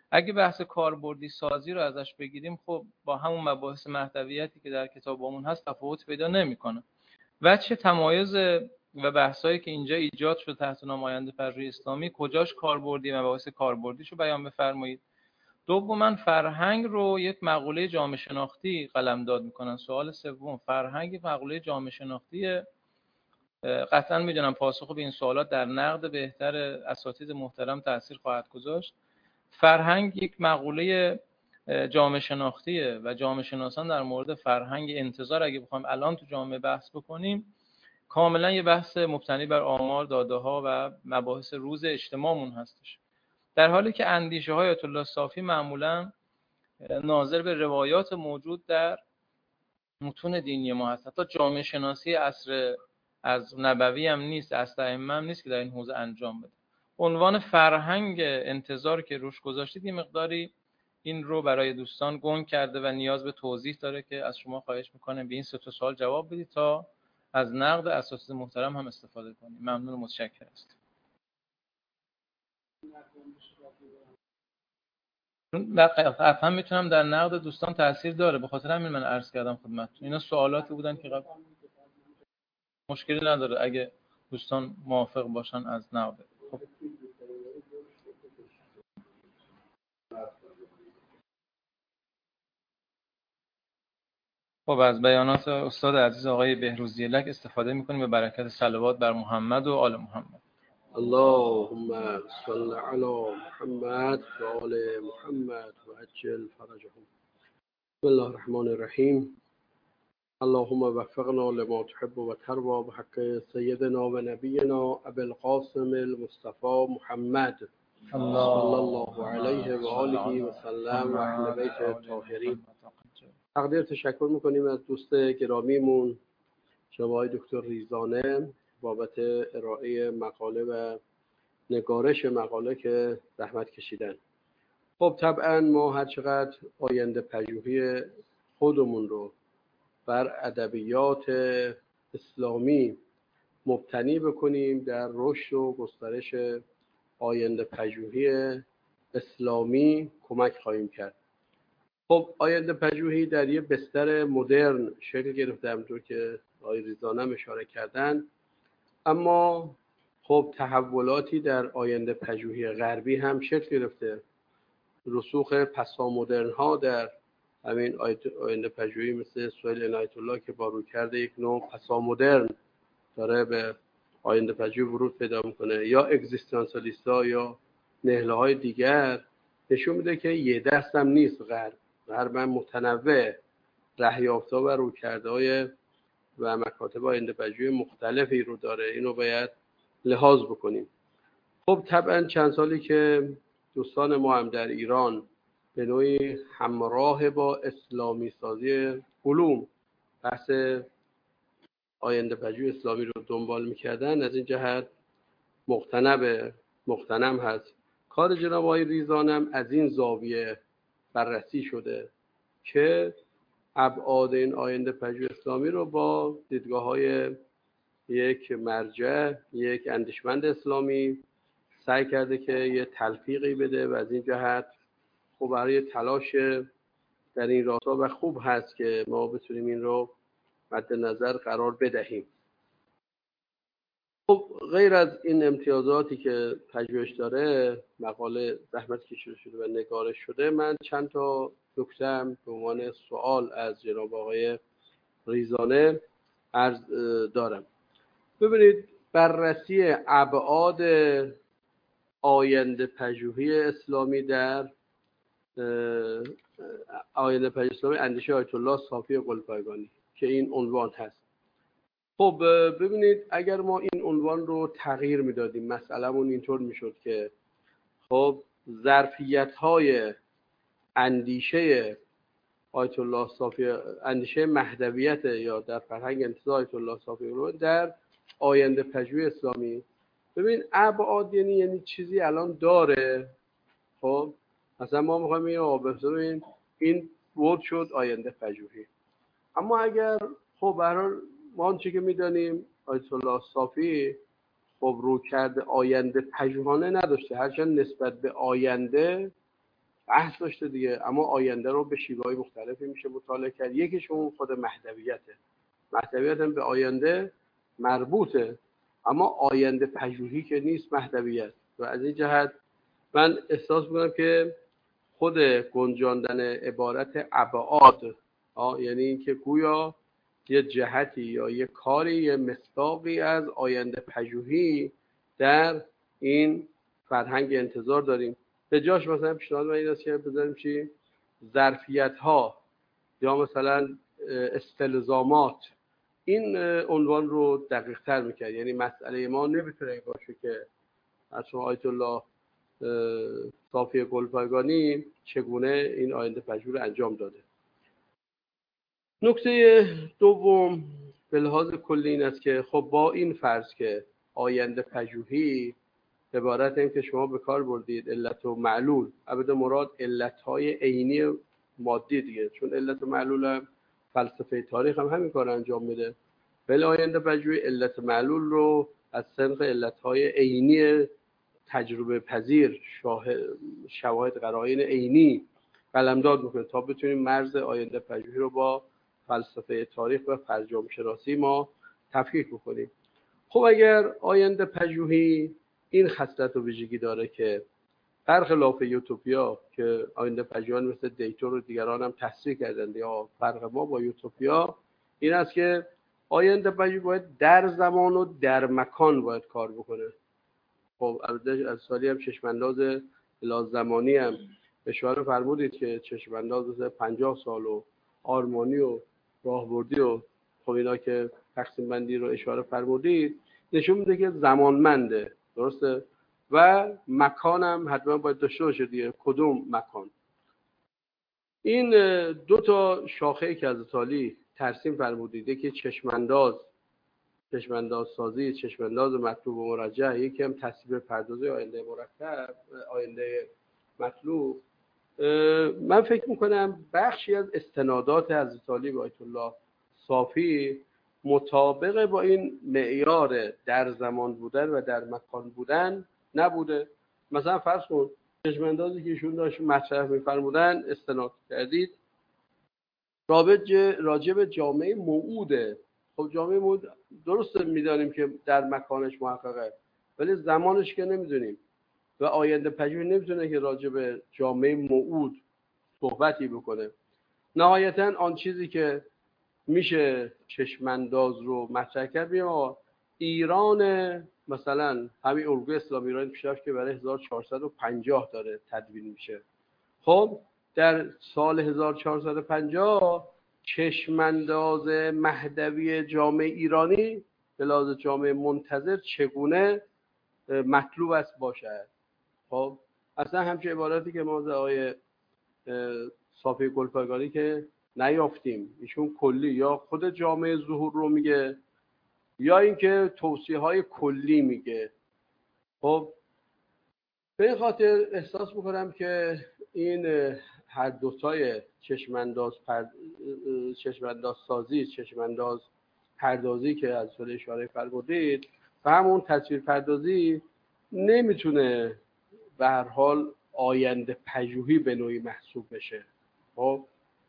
[SPEAKER 2] اگه بحث کاربردی سازی رو ازش بگیریم، خب با همون مباحث مهدویتی که در کتابمون هست تفاوت پیدا نمیکنه. وجه تمایز و بحثایی که اینجا ایجاد شد تحت نام آینده پژوهی اسلامی، کجاش کاربردی، مباحث کاربردیشو بیان بفرمایید. دوما فرهنگ رو یک مقوله جامعه شناختی قلمداد میکنن. سوال سوم، فرهنگ مقوله جامعه شناختی. قطعا میدونم پاسخ به این سوالات در نقد بهتر اساتید محترم تاثیر خواهد گذاشت. فرهنگ یک مقوله جامعه شناختیه و جامعه شناسان در مورد فرهنگ انتظار اگه بخوایم الان تو جامعه بحث بکنیم، کاملا یه بحث مبتنی بر آمار، داده ها و مباحث روز اجتماعمون هستش. در حالی که اندیشه های آیت الله صافی معمولا ناظر به روایات موجود در متون دینی ما هست. حتی جامعه شناسی عصر از نبوی هم نیست، عصر ائمه هم نیست که در این حوزه انجام بده. عنوان فرهنگ انتظار که روش گذاشتید یه مقداری این رو برای دوستان گنگ کرده و نیاز به توضیح داره که از شما خواهش میکنم به این سه تا سوال جواب بدید تا از نقد اساتید محترم هم استفاده کنیم. ممنون و متشکر است. قطعا میتونم در نقد دوستان تاثیر داره، به خاطر همین من عرض کردم خدمتتون. اینا سوالاتی بودن که قبل مشکلی نداره اگه دوستان موافق باشن از نقد. خب خب از بیانات استاد عزیز آقای بهروزی لک استفاده میکنیم به برکت صلوات بر محمد و آل محمد.
[SPEAKER 5] اللهم صل علی محمد و آل محمد و عجل فرجهم. بسم الله الرحمن الرحیم. اللهم وفقنا لما تحب و ترضى بحق سیدنا و نبینا ابی القاسم المصطفى محمد صلی الله علیه و آله و سلم و اهل بیت الطاهرین. تقدیر تشکر میکنیم از دوست گرامیمون جناب آقای دکتر ریزانه بابت ارائه مقاله و نگارش مقاله که زحمت کشیدن. خب طبعا ما هر چقدر آینده پژوهی خودمون رو بر ادبیات اسلامی مبتنی بکنیم در رشد و گسترش آینده پژوهی اسلامی کمک خواهیم کرد. خب آینده پژوهی در یه بستر مدرن شکل گرفته همونطور که آقای ریزانه اشاره کردن، اما خب تحولاتی در آینده پژوهی غربی هم شکل گرفته. رسوخ پسامدرن ها در همین آینده پژوهی مثل سهیل عنایت الله که با رویکرد یک نوع پسامدرن داره به آینده پژوهی ورود پیدا میکنه، یا اگزیستانسیالیست‌ها یا نهله های دیگر، نشون میده که یه دست هم نیست غرب. غرب هم متنوع رهیافته و رویکردهای و مکاتب آینده پژوهی مختلفی رو داره. اینو باید لحاظ بکنیم. خب طبعا چند سالی که دوستان ما هم در ایران به نوعی همراه با اسلامی سازی علوم بحث آینده پژوهی اسلامی رو دنبال میکردن، از این جهت مقتنب مقتنم هست. کار جناب آقای ریزانم از این زاویه بررسی شده که ابعاد این آینده پژوهی اسلامی رو با دیدگاه‌های یک مرجع، یک اندیشمند اسلامی سعی کرده که یه تلفیقی بده و از این جهت خب برای تلاش در این راستا و خوب هست که ما بتونیم این رو مد نظر قرار بدهیم. خب غیر از این امتیازاتی که پژوهش داره، مقاله زحمت کشیده شده و نگارش شده، من چند تا نکته هم به عنوان سوال از جناب آقای ریزانه عرض دارم. ببینید، بررسی ابعاد آینده پژوهی اسلامی در آینده پژوهی اسلامی اندیشه آیت الله صافی قلپایگانی که این عنوان هست. خب ببینید، اگر ما این عنوان رو تغییر میدادیم، مسئلهمون اینطور میشد که خب ظرفیت‌های اندیشه آیت الله صافی، اندیشه مهدویت یا در فرهنگ انتزاع آیت الله صافی در آینده پژوهی اسلامی، ببین ابعاد یعنی یعنی چیزی الان داره. خب مثلا ما میخوایم این آبستون این ورد شد آینده پژوهی، اما اگر خب برای ما آنچه که میدانیم آیت الله صافی خب رو کرده آینده پژوهانه نداشته، هرچند نسبت به آینده بحث داشته دیگه، اما آینده رو به شیوه‌های مختلفی میشه مطالعه کرد. یکیشون خود مهدویته. مهدویت هم به آینده مربوطه، اما آینده پژوهی که نیست مهدویت. و از این جهت من احساس می‌کنم که خود گنجاندن عبارت ابعاد، یعنی اینکه گویا یه جهتی یا یه کاری، یه مصداقی از آینده پژوهی در این فرهنگ انتظار داریم. به جاش مثلا پیشنهاد من این است که بذاریم چی؟ ظرفیت‌ها یا مثلا استلزامات. این عنوان رو دقیق تر میکرد. یعنی مسئله ما نمیتونه باشه که از شما آیت الله صافی گلپایگانی چگونه این آینده پژوهی رو انجام داده. نکته دوم به لحاظ کلی این است که خب با این فرض که آینده پژوهی عبارت این که شما به کار بردید علت و معلول، البته مراد علت‌های عینی مادی دیگه، چون علت و معلول هم فلسفه تاریخ هم همین کار انجام میده. ولی آینده پژوهی علت معلول رو از صنف علت‌های عینی تجربه پذیر، شواهد قرائن عینی قلمداد میکنه تا بتونیم مرز آینده پژوهی رو با فلسفه تاریخ و فرجام شناسی ما تفکیک بکنیم. خب اگر آینده پژوهی این خصلت و ویژگی داره که برخلاف یوتوپیا که آینده پژوهان مثل دیتور و دیگران هم تصریح کردند، یا فرق ما با یوتوپیا این است که آینده پژوهی باید در زمان و در مکان باید کار بکنه. خب البته از سالی هم چشمانداز لازمانی هم اشاره فرمودید که چشمانداز پنجاه سال و آرمانی و راهبردی و خب اینا که تقسیم بندی رو اشاره فرمودید نشون میده که زمانمنده، درسته؟ و مکان هم حتما باید داشته باشه دیگه. کدوم مکان؟ این دو تا شاخه که از تالی ترسیم فرمودید که چشمانداز چشمانداز سازی، چشمانداز مطلوب و مرجح، یکی هم تصویر پردازی آینده مرکب، آینده مطلوب. من فکر میکنم بخشی از استنادات حضرت علی و آیت الله صافی مطابق با این معیار در زمان بودن و در مکان بودن نبوده. مثلا فرض کن چشماندازی که ایشون داشت مطرح می‌فرمودن استناد کردید راجع به جامعه موعوده. خب جامعه موعود درسته میدانیم که در مکانش محققه، ولی زمانش که نمیدونیم و آینده پژوهی نمیتونه که راجع به جامعه موعود صحبتی بکنه. نهایتا آن چیزی که میشه چشمانداز رو مطرح کرد، بیا ایران مثلا همین الگوی اسلام ایران پیشرفت که برای هزار و چهارصد و پنجاه داره تدوین میشه. خب در سال هزار و چهارصد و پنجاه چشمانداز مهدوی جامعه ایرانی به لحاظ جامعه منتظر چگونه مطلوب است باشد. خب اصلا همچه عبارتی که ما از آقای صافی گلپایگانی که نیافتیم، ایشون کلی یا خود جامعه ظهور رو میگه یا اینکه توصیه های کلی میگه. خب به این خاطر احساس میکنم که این هر دوتای چشمانداز پرد... چشمانداز سازی، چشمانداز پردازی که از سال اشاره فرمودید و همون تصویر پردازی نمیتونه به هر حال آینده پژوهی به نوعی محسوب بشه. خب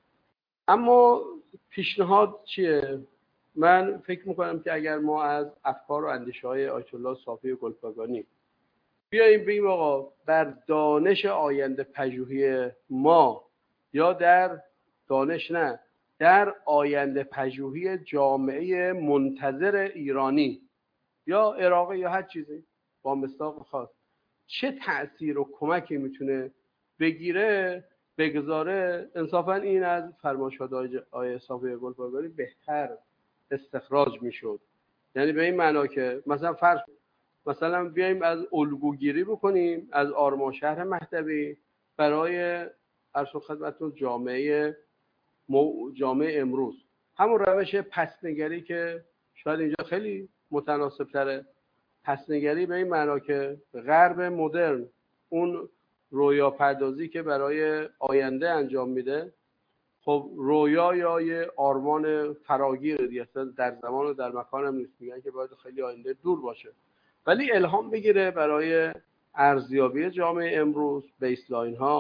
[SPEAKER 5] اما پیشنهاد چیه؟ من فکر میکنم که اگر ما از افکار و اندیشه های آیت الله صافی گلپایگانی بیاییم بگیم آقا در دانش آینده پژوهی ما یا در دانش نه در آینده پژوهی جامعه منتظر ایرانی یا عراقی یا هر چیزی با مصداق خاص چه تأثیر و کمکی میتونه بگیره بگذاره، انصافا این از فرمایشات آیه صافی گلپایگانی بهتر استخراج میشد. یعنی به این معنا که مثلا فرض مثلا بیایم از الگوگیری بکنیم از آرمان شهر مهدوی برای عرض خدمتتون جامعه مو... جامعه امروز، همون روش پسنگری که شاید اینجا خیلی متناسب تره. پسنگری به این معنا که غرب مدرن اون رویا پردازی که برای آینده انجام میده، خب رویا یا یه آرمان فراگیر دیگه، در زمان و در مکان هم نیست، میگن که باید خیلی آینده دور باشه، ولی الهام بگیره برای ارزیابی جامعه امروز، بیسلاین ها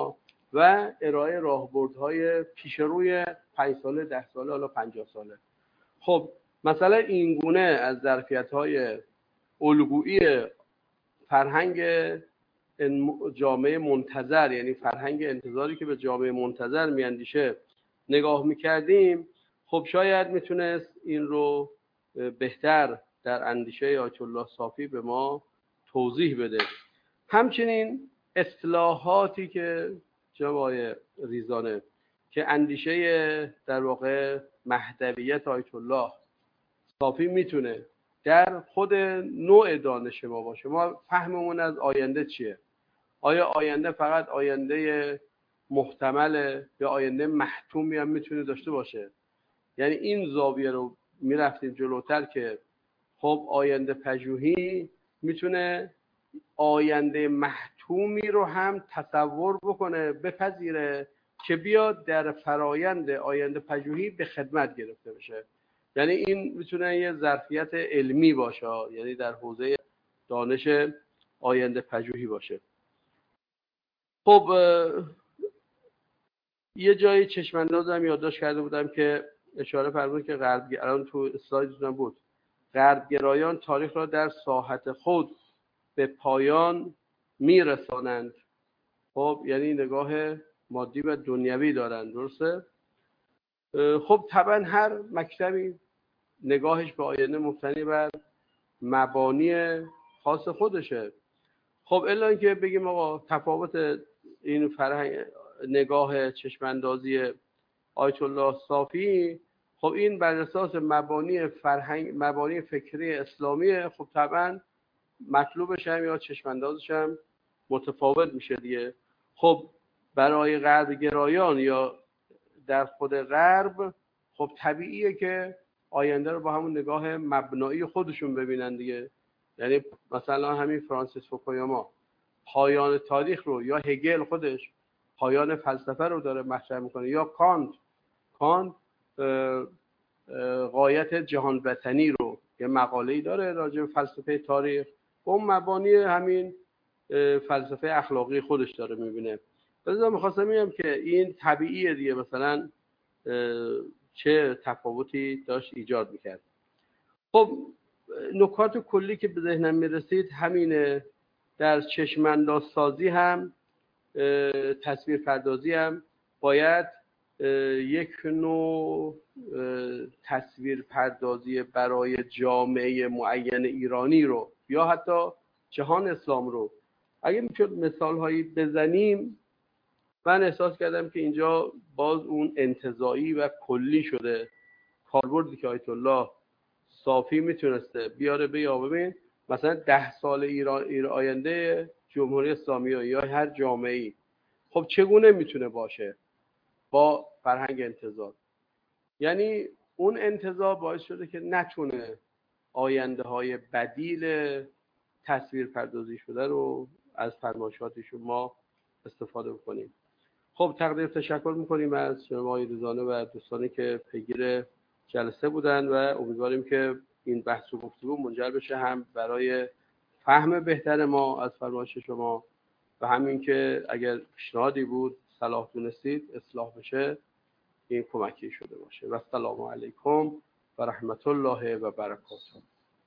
[SPEAKER 5] و ارائه راهبردهای پیش روی پنج ساله، ده ساله، حالا پنجاه ساله. خب مثلا این گونه از ظرفیت‌های الگویی فرهنگ جامعه منتظر، یعنی فرهنگ انتظاری که به جامعه منتظر میاندیشه نگاه میکردیم، خب شاید میتونست این رو بهتر در اندیشه آیت الله صافی به ما توضیح بده. همچنین اصطلاحاتی که جناب ریزانه که اندیشه در واقع مهدویت آیت الله صافی میتونه در خود نوع دانش ما باشه. ما فهممون از آینده چیه؟ آیا آینده فقط آینده محتمله یا آینده محتومی هم میتونه داشته باشه؟ یعنی این زاویه رو میرفتیم جلوتر که خب آینده پژوهی میتونه آینده محتومی رو هم تصور بکنه، بپذیره که بیاد در فرایند آینده پژوهی به خدمت گرفته بشه. یعنی این میتونه یه ظرفیت علمی باشه، یعنی در حوزه دانش آینده پژوهی باشه. خب یه جایی چشم‌اندازم یادداشت کرده بودم که اشاره فرمودید که غرب، الان تو اسلایدتون بود، غربگرایان تاریخ را در ساحت خود به پایان میرسانند. خب یعنی نگاه مادی و دنیوی دارن، درسته؟ خب طبعا هر مکتبی نگاهش به آینده مبتنی بر مبانی خاص خودشه. خب الا اینکه بگیم آقا تفاوت این فرهنگ نگاه چشماندازی آیت الله صافی، خب این بر اساس مبانی فرهنگ، مبانی فکری اسلامی، خب طبعا مطلوبش هم یا چشماندازش هم متفاوت میشه دیگه. خب برای غرب گرایان یا در خود غرب، خب طبیعیه که آینده رو با همون نگاه مبنایی خودشون ببینن دیگه. یعنی مثلا همین فرانسیس فوکویاما پایان تاریخ رو، یا هگل خودش پایان فلسفه رو داره مطرح میکنه، یا کانت کانت غایت جهان وطنی رو یه مقاله‌ای داره راجع به فلسفه تاریخ، اون مبانی همین فلسفه اخلاقی خودش داره میبینه. لذا می‌خواستم بگم که این طبیعیه دیگه، مثلا چه تفاوتی داشت ایجاد میکرد. خب نکات کلی که به ذهنم میرسید همینه. در چشم‌انداز سازی هم تصویر پردازی هم باید یک نوع تصویر پردازی برای جامعه معین ایرانی رو یا حتی جهان اسلام رو اگه میشد مثال هایی بزنیم، من احساس کردم که اینجا باز اون انتزاعی و کلی شده. کاربردی که آیت الله صافی میتونسته بیاره به یا ببین مثلا ده سال ایران ایر آینده جمهوری اسلامی یا هر جامعه‌ای خب چگونه میتونه باشه با فرهنگ انتزاع. یعنی اون انتزاع باعث شده که نتونه آینده های بدیل تصویر پردازی شده رو از فرمایشات شما استفاده بکنیم. خب تقدیر تشکر میکنیم از جناب آقای ریزانه و دوستانی که پیگیر جلسه بودن و امیدواریم که این بحث و گفتگو منجر بشه هم برای فهم بهتر ما از فرمایش شما و همین که اگر پیشنهادی بود صلاح دونستید اصلاح بشه این کمکی شده باشه. و السلام علیکم و رحمت الله و برکاته.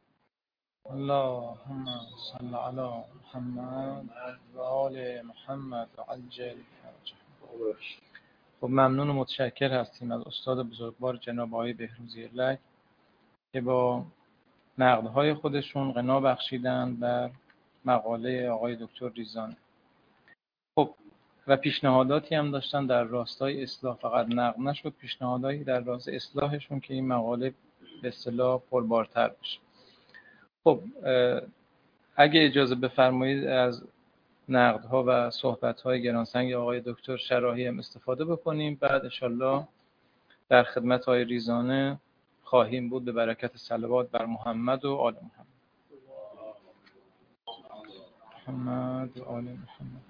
[SPEAKER 2] اللهم صل علی محمد و آل محمد و عجل فرجهم. خب ممنون و متشکر هستیم از استاد بزرگوار جناب آقای بهروزی لک که با نقدهای خودشون غنا بخشیدن بر مقاله آقای دکتر ریزانه. خب و پیشنهاداتی هم داشتن در راستای اصلاح، فقط نقد نشد، پیشنهاداتی در راستای اصلاحشون که این مقاله به اصطلاح پربارتر بشه. خب اگه اجازه بفرمایید از نقدها و صحبت‌های گرانسنگ آقای دکتر شراحی هم استفاده بکنیم، بعد انشالله در خدمت آقای ریزانه خواهیم بود به برکت صلوات بر محمد و آل محمد. محمد و آل محمد.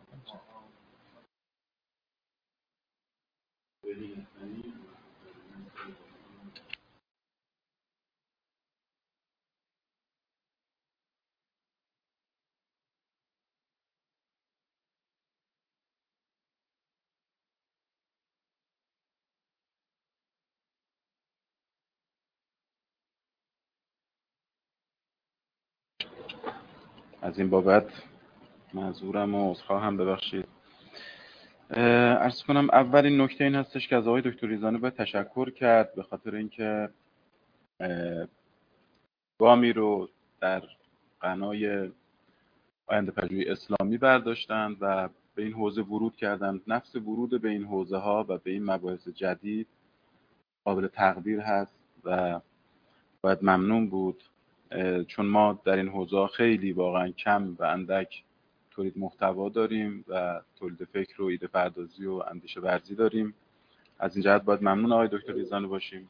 [SPEAKER 6] از این بابت معذورم و عذرخواهم، ببخشید. عرض کنم اولین نکته این هستش که از آقای دکتر ریزانی باید تشکر کرد به خاطر اینکه گامی رو در غنای آینده پژوهی اسلامی برداشتند و به این حوزه ورود کردند. نفس ورود به این حوزه ها و به این مباحث جدید قابل تقدیر هست و باید ممنون بود، چون ما در این حوزه خیلی واقعا کم و اندک تولید محتوا داریم و تولید فکر و ایده پردازی و اندیشه ورزی داریم. از این جهت باید ممنون آقای دکتر ریزانی باشیم.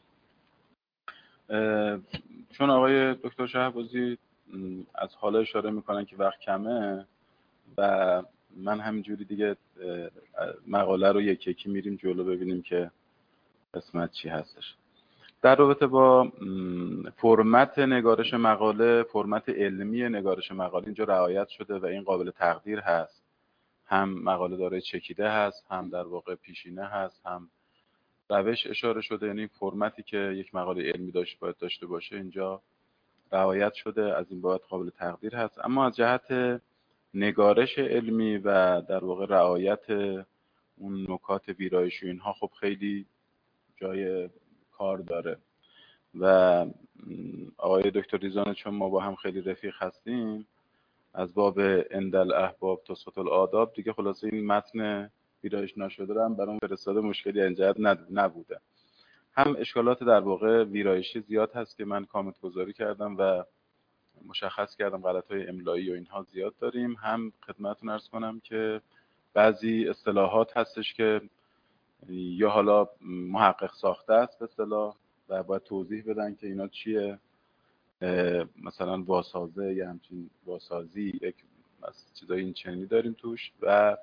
[SPEAKER 6] چون آقای دکتر شهبازی از حالا اشاره میکنن که وقت کمه و من همینجوری دیگه مقاله رو یکی یکی میریم جلو ببینیم که قسمت چی هستش. در رابطه با فرمت نگارش مقاله، فرمت علمی نگارش مقاله اینجا رعایت شده و این قابل تقدیر هست. هم مقاله داره چکیده هست، هم در واقع پیشینه هست، هم روش اشاره شده. یعنی فرمتی که یک مقاله علمی داشت باید داشته باشه اینجا رعایت شده، از این بابت قابل تقدیر هست. اما از جهت نگارش علمی و در واقع رعایت اون نکات ویرایشی اینها خب خیلی جای کار داره و آقای دکتر ریزانی چون ما با هم خیلی رفیق هستیم، از باب اندل احباب تسقط الآداب دیگه خلاصه این متن ویرایش نشده رو هم برام فرستاده، مشکلی انجام نبوده. هم اشکالات در واقع ویرایشی زیاد هست که من کامنت گذاری کردم و مشخص کردم غلط‌های املایی و اینها زیاد داریم. هم خدمتتون عرض کنم که بعضی اصطلاحات هستش که یا حالا محقق ساخته است به اصطلاح و باید توضیح بدن که اینا چیه، مثلا واسازه یا همچین واسازی، یک چیزای این چنینی داریم توش و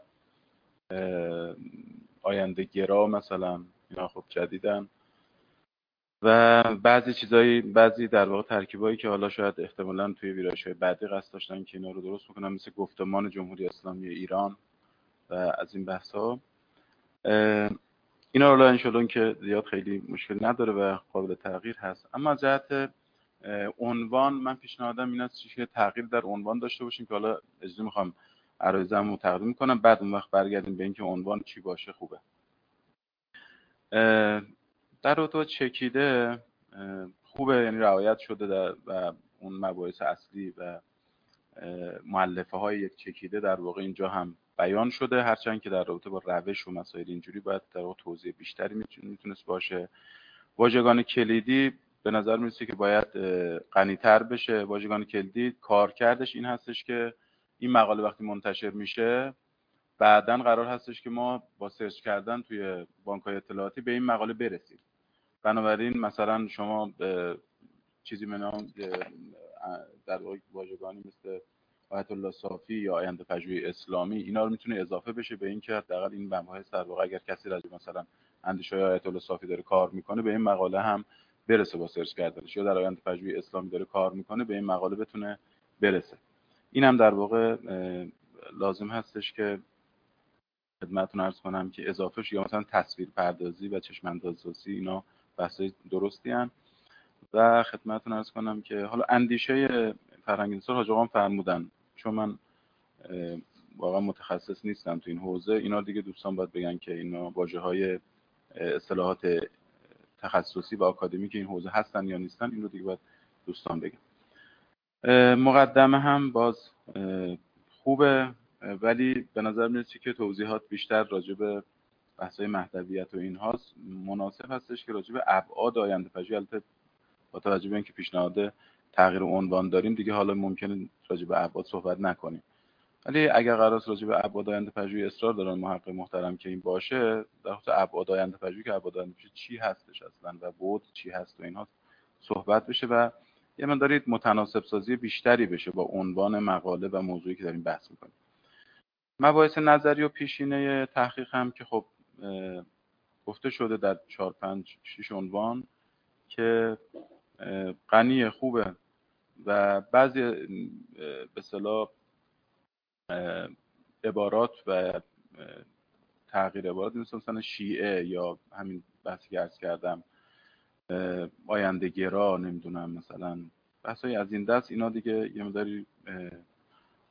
[SPEAKER 6] آینده گرا مثلا، اینا خب جدیدن و بعضی چیزایی، بعضی در واقع ترکیبایی که حالا شاید احتمالاً توی ویرایش‌های بعدی قصد داشتن که اینا رو درست بکنن، مثل گفتمان جمهوری اسلامی ایران و از این بحث‌ها. اینا رو انشالله که زیاد خیلی مشکل نداره و قابل تغییر هست. اما از جهت عنوان من پیشنهادم این است که تغییر در عنوان داشته باشیم که حالا اجازه میخوام عرایزمو تقدیم میکنم، بعد اون وقت برگردیم به اینکه عنوان چی باشه خوبه. در رابطه چکیده خوبه، یعنی رعایت شده در و اون مباحث اصلی و مؤلفه های یک چکیده در واقع اینجا هم بیان شده، هرچند که در رابطه با روش و مسائل اینجوری باید در واقع توضیح بیشتری میتونست باشه. واژگان کلیدی به نظر میرسه که باید غنی‌تر بشه. واژگان کلیدی کارکردش این هستش که این مقاله وقتی منتشر میشه بعداً قرار هستش که ما با سرچ کردن توی بانک‌های اطلاعاتی به این مقاله برسیم. بنابراین مثلا شما چیزی به نام در واقع واژگانی مثل آیت الله صافی یا آینده پژوهی اسلامی، اینا رو میتونه اضافه بشه به این که حداقل این مباحث در واقع اگر کسی راجع مثلا اندیشه‌های آیت الله صافی داره کار میکنه به این مقاله هم برسه با سرچ کردنش، یا در آینده پژوهی اسلامی داره کار میکنه به این مقاله بتونه برسه. این هم در واقع لازم هستش که خدمتتون عرض کنم که اضافه شه، یا مثلا تصویر پردازی و چشم اندازی، اینا بحثای درستی ان. و خدمتتون عرض کنم که حالا اندیشه فرهنگ‌نسار حاج آقا فرمودن، چون من واقعا متخصص نیستم تو این حوزه، اینا دیگه دوستان باید بگن که اینا واژه‌های اصطلاحات تخصصی و آکادمیک این حوزه هستن یا نیستن، این رو دیگه باید دوستان بگن. مقدمه هم باز خوبه، ولی به نظر میاد که توضیحات بیشتر راجع به بحث‌های مهدویت و اینهاست. مناسب هستش که راجع به ابعاد آینده پژوهی، البته با توجه به اینکه پیشنهاد تغییر عنوان داریم دیگه حالا ممکنه راجع به ابعاد صحبت نکنیم، ولی اگر قرار راجع به ابعاد آینده پژوهی اصرار دارن محقق محترم که این باشه، در خصوص ابعاد آینده پژوهی که ابعاد آینده پژوهی چی هستش اصلا و بعد چی هست و اینها صحبت بشه و یه مقداری متناسب سازی بیشتری بشه با عنوان مقاله و موضوعی که داریم بحث می‌کنیم. مباحث نظری و پیشینه تحقیق هم که خب گفته شده در چهار پنج شش عنوان که غنی خوبه و بعضی به اصطلاح عبارات و تغییر عبارات مثلا شیعه یا همین بحثی که عرض کردم آینده گرا، نمیدونم مثلا بحثای از این دست، اینا دیگه یه مقداری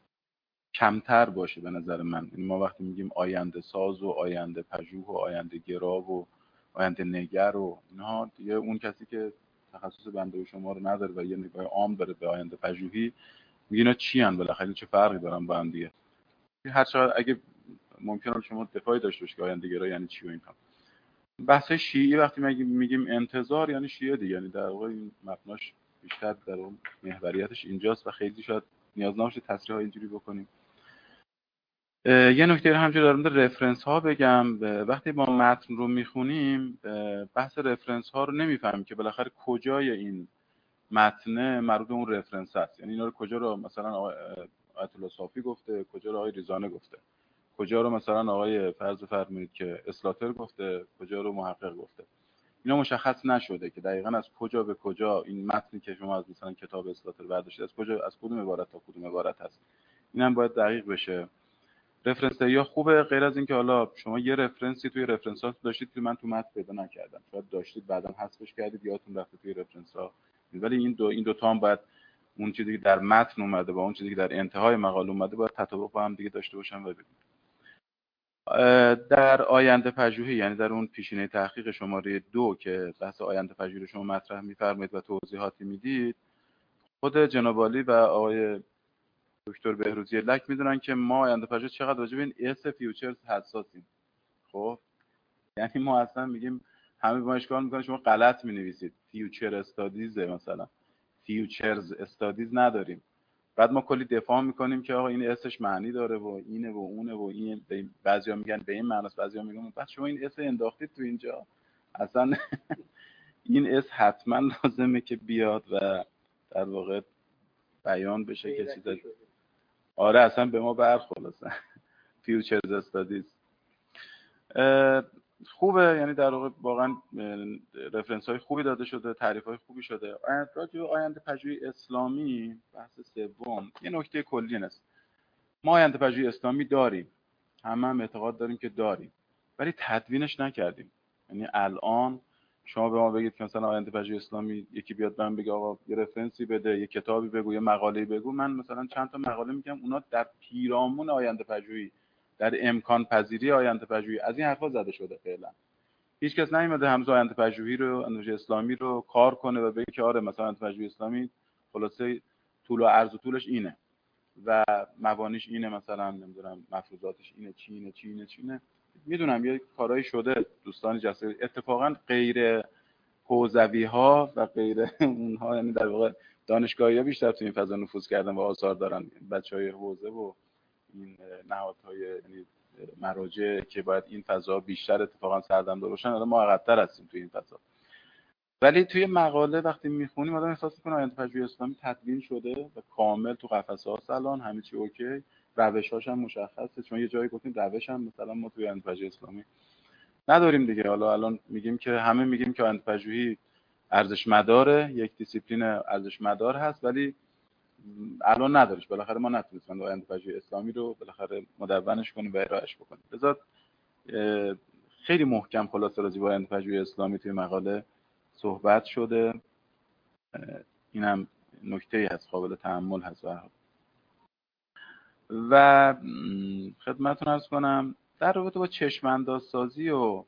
[SPEAKER 6] کمتر باشه به نظر من. یعنی ما وقتی میگیم آینده ساز و آینده پژوه و آینده گرا و آینده نگر و اینها، دیگه اون کسی که تخصص بنده و شما رو نداره و یه نگاه عام داره به آینده پژوهی، میگه اینا چی ان، بالاخره چه فرقی دارن با هم دیگه. هر چقدر اگه ممکنه شما دفاعی داشته باشید که آینده گرا یعنی چی و اینها. بحث شیعی وقتی میگیم انتظار یعنی شیعه دیگه، یعنی در واقع این مبناش بیشتر در اون محوریتش اینجاست و خیلی شاید نیاز نباشه تصریح‌های اینجوری بکنیم. یه نکته رو همینجوری در مورد رفرنس ها بگم. وقتی ما متن رو میخونیم بحث رفرنس ها رو نمیفهمیم که بالاخره کجای این متن مربوط به اون رفرنس هست. یعنی اینا رو کجا رو مثلا آقای آیت الله صافی گفته، کجا رو آقای ریزانه گفته، کجا رو مثلا آقای فرض فرمایید که اسلاتر گفته، کجا رو محقق گفته. اینا مشخص نشده که دقیقاً از کجا به کجا این متنی که شما از مثلا کتاب اسلاتر برداشتید از کجا از کدوم عبارت تا کدوم عبارت هست. اینم باید دقیق بشه. رفرنس یا خوبه، غیر از اینکه حالا شما یه رفرنسی توی رفرنسات داشتید که من تو متن پیدا نکردم، شاید داشتید بعداً حذفش کردید یادتون رفته توی رفرنس ها، ولی این دو این دو تا هم باید اون چیزی که در متن اومده با اون چیزی که در انتهای مقاله اومده باید تطابق با هم دیگه داشته باشن. و ببینید در آینده پژوهی، یعنی در اون پیشینه تحقیق شماره دو که بحث آینده پژوهی رو شما مطرح می‌فرمایید و توضیحاتی میدید، خود جناب عالی و آقای دکتر بهروزی لک میدونن که ما آینده پژوهی چقدر راجع به این اس فیوچرز حساسیم. خب یعنی ما اصلا میگیم همه با اشکال میکنن شما غلط مینویسید، فیوچر استادیز مثلا فیوچرز استادیز نداریم. بعد ما کلی دفاع میکنیم که آقا این اسش معنی داره و اینه و اونه و این، بعضیا میگن به این معناست، بعضیا میگن بعد شما این اس انداختید تو اینجا اصلا این اس حتما لازمه که بیاد و در واقع بیان بشه که چیزا. آره اصلا به ما برخورد اصلا فیوچرز استادیز خوبه. یعنی در واقع واقعا رفرنس های خوبی داده شده، تعریف های خوبی شده. راجع به آینده پژوهی اسلامی بحث سوم، یه نکته کلی است. ما آینده پژوهی اسلامی داریم، همه هم اعتقاد داریم که داریم، ولی تدوینش نکردیم. یعنی الان شما به ما بگید که مثلا آینده پژوهی اسلامی، یکی بیاد من بگه آقا یه رفرنسی بده، یه کتابی بگو، یه مقاله‌ای بگو، من مثلا چند تا مقاله میگم اونا در پیرامون آینده پژوهی، در امکان پذیری آینده پژوهی، از این حرفا زده شده. فعلا هیچ کس نیومده هنوز آینده پژوهی رو، آینده اسلامی رو کار کنه و بگه که آره مثلا آینده پژوهی اسلامی خلاصه طول و عرض و طولش اینه و مبانیش اینه، مثلا نمیدونم مفروضاتش اینه، چی اینه چی اینه چی اینه. میدونم یه کارهای شده دوستان جسد، اتفاقا غیر حوزوی ها و غیر اونها، یعنی در واقع دانشگاهی ها بیشتر تو این فضا نفوذ کردن و آثار دارن. بچهای حوزه و این نهادهای، یعنی مراجع که باید این فضا بیشتر اتفاقا سردمدار باشن، الان ما عقب‌تر هستیم تو این فضا. ولی توی مقاله وقتی میخونیم آدم احساس میکنه آینده پژوهی اسلامی تدوین شده و کامل تو قفسه هاست، الان همه چی اوکی، روش‌هاش هم مشخصه. چون یه جایی گفتیم روش هم مثلا ما توی آینده پژوهی اسلامی نداریم دیگه. حالا الان میگیم که همه میگیم که آینده پژوهی ارزش مداره، یک دیسیپلین ارزش مدار هست، ولی الان نداریش. بالاخره ما نتونستیم آینده پژوهی اسلامی رو بالاخره مدونش کنیم و ارائهش بکنیم. بذار خیلی محکم خلاصه راجع به آینده پژوهی اسلامی توی مقاله صحبت شده. اینم نکته‌ای هست قابل تأمل هست. و خدمتتون عرض کنم در رابطه با چشم‌اندازسازی و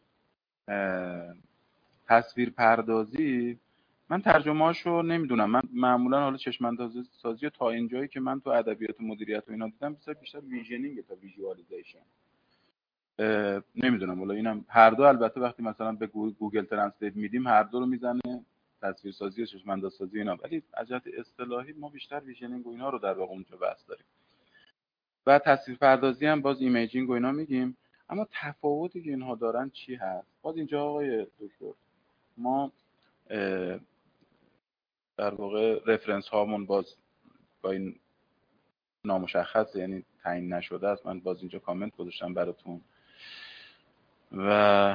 [SPEAKER 6] تصویر پردازی، من ترجمه‌اشو نمیدونم. من معمولا حالا چشم‌اندازسازی تا اینجایی که من تو ادبیات مدیریت و اینا دیدم بیشتر بیشتر ویژنینگ تا ویژوالایزیشن. نمیدونم حالا اینم هر دو، البته وقتی مثلا به گوگل ترنسلیت میدیم هر دو رو میزنه، تصویرسازی و چشم‌اندازسازی اینا، ولی از جهت اصطلاحی ما بیشتر ویژنینگ و اینا رو در واقع اونجا بحث داریم. و تصویر پردازی هم باز ایمیجینگ و اینا میگیم. اما تفاوتی که اینها دارن چی هست؟ باز اینجا آقای دکتر ما در واقع رفرنس هامون باز با این نامشخص، یعنی تعیین نشده است. من باز اینجا کامنت گذاشتم براتون و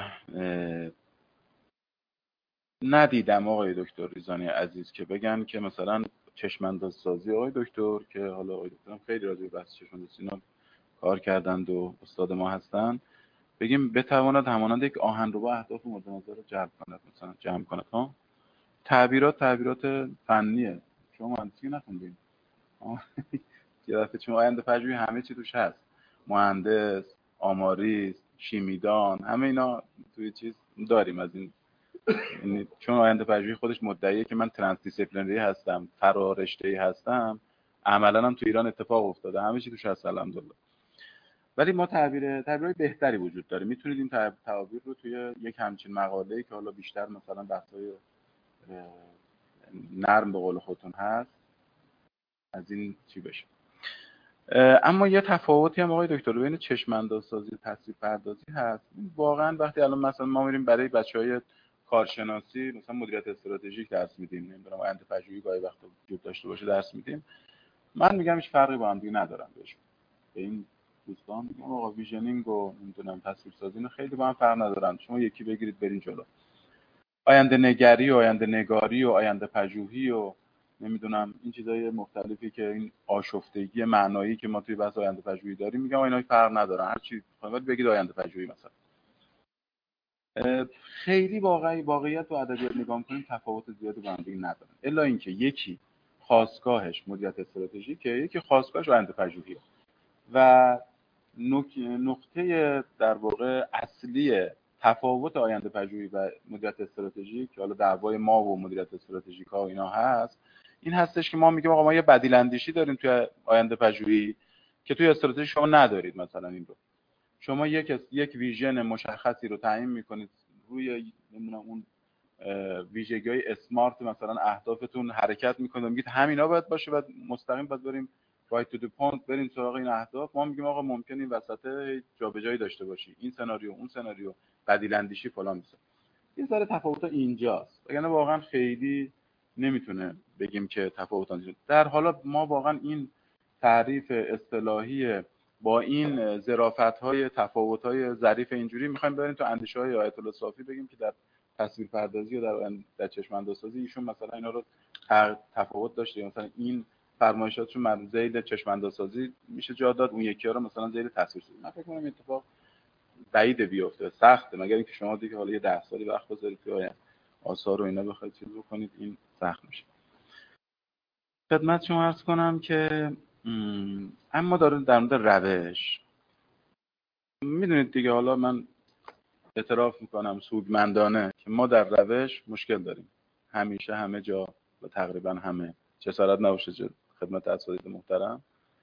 [SPEAKER 6] ندیدم آقای دکتر ریزانی عزیز که بگن که مثلا چشم‌اندازسازی آقای دکتر، که حالا آقای دکتر خیلی راجع به بحث چشم‌اندازی اینا کار کردند و استاد ما هستن، بگیم بتواند همانند یک آهنربا اهداف مورد نظر رو جلب کند، مثلا جمع کند. ها تعبیرات تعبیرات فنیه. شما مهندسی نخوندین، یه دفعه چون آینده پژوهی همه چی توش هست، مهندس، آماریست، شیمیدان، همه اینا توی چیز داریم از این. یعنی چون آینده پژوهی خودش مدعیه که من ترانس دیسیپلینری هستم، فرارشته‌ای هستم، عملاً هم تو ایران اتفاق افتاده، همه چی توش هست الحمدلله. ولی ما تعبیر تعبیرهای بهتری وجود داره. میتونید این تعبیر رو توی یک همچین مقاله‌ای که حالا بیشتر مثلا بحث‌های نرم به قول خودتون هست از این چی بشه. اما یه تفاوتی هم آقای دکتر بین چشم اندازسازی و تصویر پردازی هست. واقعا وقتی الان مثلا ما میریم برای بچهای کارشناسی مثلا مدیریت استراتژیک درس میدیم، نمیدونم آینده پژوهی گاهی وقتا وجود داشته باشه درس میدیم، من میگم هیچ فرقی با هم دیگه ندارن بهشون. به این دوستان میگم آقا ویژنینگ و نمیدونم تصویرسازی اینا خیلی با هم فرق ندارن، شما یکی بگیرید برین جلو. آینده نگری و آینده نگاری و آینده پژوهی و نمیدونم این چیزای مختلفی که این آشفتگی معنایی که ما توی بحث آینده پژوهی داریم، میگم اینا فرق ندارن، هر چی بخواید بگید آینده پژوهی مثلا. خیلی واقعی واقعیت و ادبیات نگاه کنیم تفاوت زیادی با هم دیگه ندارن، الا اینکه یکی خاصگاهش مدیریت استراتژیکه، یکی خاصگاهش آینده پژوهیه. و نقطه در واقع اصلی تفاوت آینده پژوهی و مدیریت استراتژیک که حالا دعوای ما و مدیریت استراتژیک ها و اینا هست، این هستش که ما میگیم آقا ما یه بدیل اندیشی داریم توی آینده پژوهی که توی استراتژی شما ندارید. مثلا این رو شما یک یک ویژن مشخصی رو تعیین میکنید، روی نمیدونم اون ویژگی‌های اسمارت مثلا اهدافتون حرکت میکنید، میگید همینا باید باشه و مستقیم باید بریم right to the point بریم سراغ این اهداف. ما میگیم آقا ممکنه این وسط جابجایی داشته باشی، این سناریو اون سناریو بدیل اندیشی فلان میشه. این ذره تفاوت اینجاست، وگرنه واقعا خیلی نمیتونه بگیم که تفاوت اینجاست. در حالا ما واقعا این تعریف اصطلاحی با این ظرافت‌های تفاوت‌های ظریف اینجوری می‌خوایم بریم تو اندیشه‌های آیت الله صافی بگیم که در تصویر پردازی و در در چشم اندازسازی ایشون مثلا اینا رو تفاوت داشته، مثلا این فرمایشاتشون مربوط ذیل چشم اندازسازی میشه جا داد، اون یکی ها رو مثلا ذیل تصویرسازی. من فکر کنم این اتفاق بعید بیفته، سخته، مگر اینکه شما دیگه حالا یه ده سالی وقت بذارید که آثار و اینا بخواید چیز بکنید، این سخت میشه. خدمت شما عرض کنم که اما داره در مورد روش میدونید دیگه، حالا من اعتراف میکنم سودمندانه که ما در روش مشکل داریم همیشه، همه جا و تقریبا همه، جسارت نباشه خدمت اساتید محترم،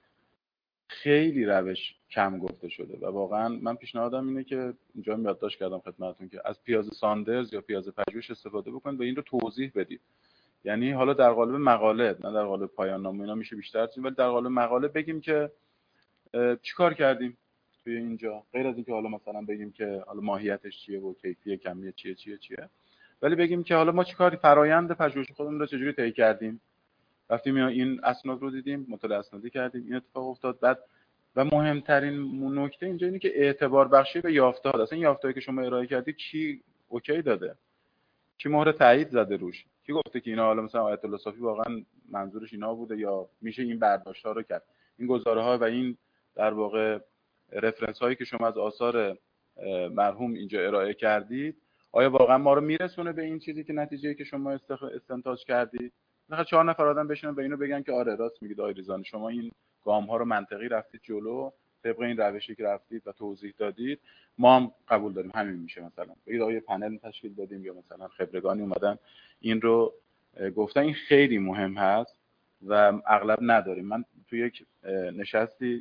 [SPEAKER 6] خیلی روش کم گفته شده و واقعا من پیشنهادم اینه که اینجا یادداشت کردم خدمتتون که از پیاز ساندرز یا پیاز پژوهش استفاده بکنید و این رو توضیح بدید. یعنی حالا در قالب مقاله، نه در قالب پایان نامه، اینا میشه بیشتر چیز، ولی در قالب مقاله بگیم که چیکار کردیم توی اینجا، غیر از اینکه حالا مثلا بگیم که حالا ماهیتش چیه و کیفیت کمیه چیه چیه چیه، ولی بگیم که حالا ما چیکاری فرآیند پژوهش خودمون رو چجوری طی کردیم، رفتیم این اسناد رو دیدیم، مطالعه اسنادی کردیم، این اتفاق افتاد. بعد و مهمترین نکته اینجا اینه که اعتبار بخشی به یافته ها. اصلا این یافته‌ای که شما ارائه کردید کی اوکی داده، کی مهر تایید زده روش، کی گفته که اینا حالا مثلا آیت الله صافی واقعا منظورش اینا بوده یا میشه این برداشت‌ها رو کرد. این گزاره‌ها و این در واقع رفرنس هایی که شما از آثار مرحوم اینجا ارائه کردید آیا واقعا ما رو میرسونه به این چیزی که نتیجه‌ای که شما استنتاج کردید؟ مثلا چهار نفر آدم بشینن به اینو بگن که آره راست میگید آقای ریزانی، شما این گام ها رو منطقی رفتید جلو طبق این روشی که رفتید و توضیح دادید، ما هم قبول داریم همین میشه. مثلا بگید آقا یه پنل تشکیل دادیم یا مثلا خبرگانی اومدن این رو گفتن، این خیلی مهم هست و اغلب نداریم. من تو یک نشستی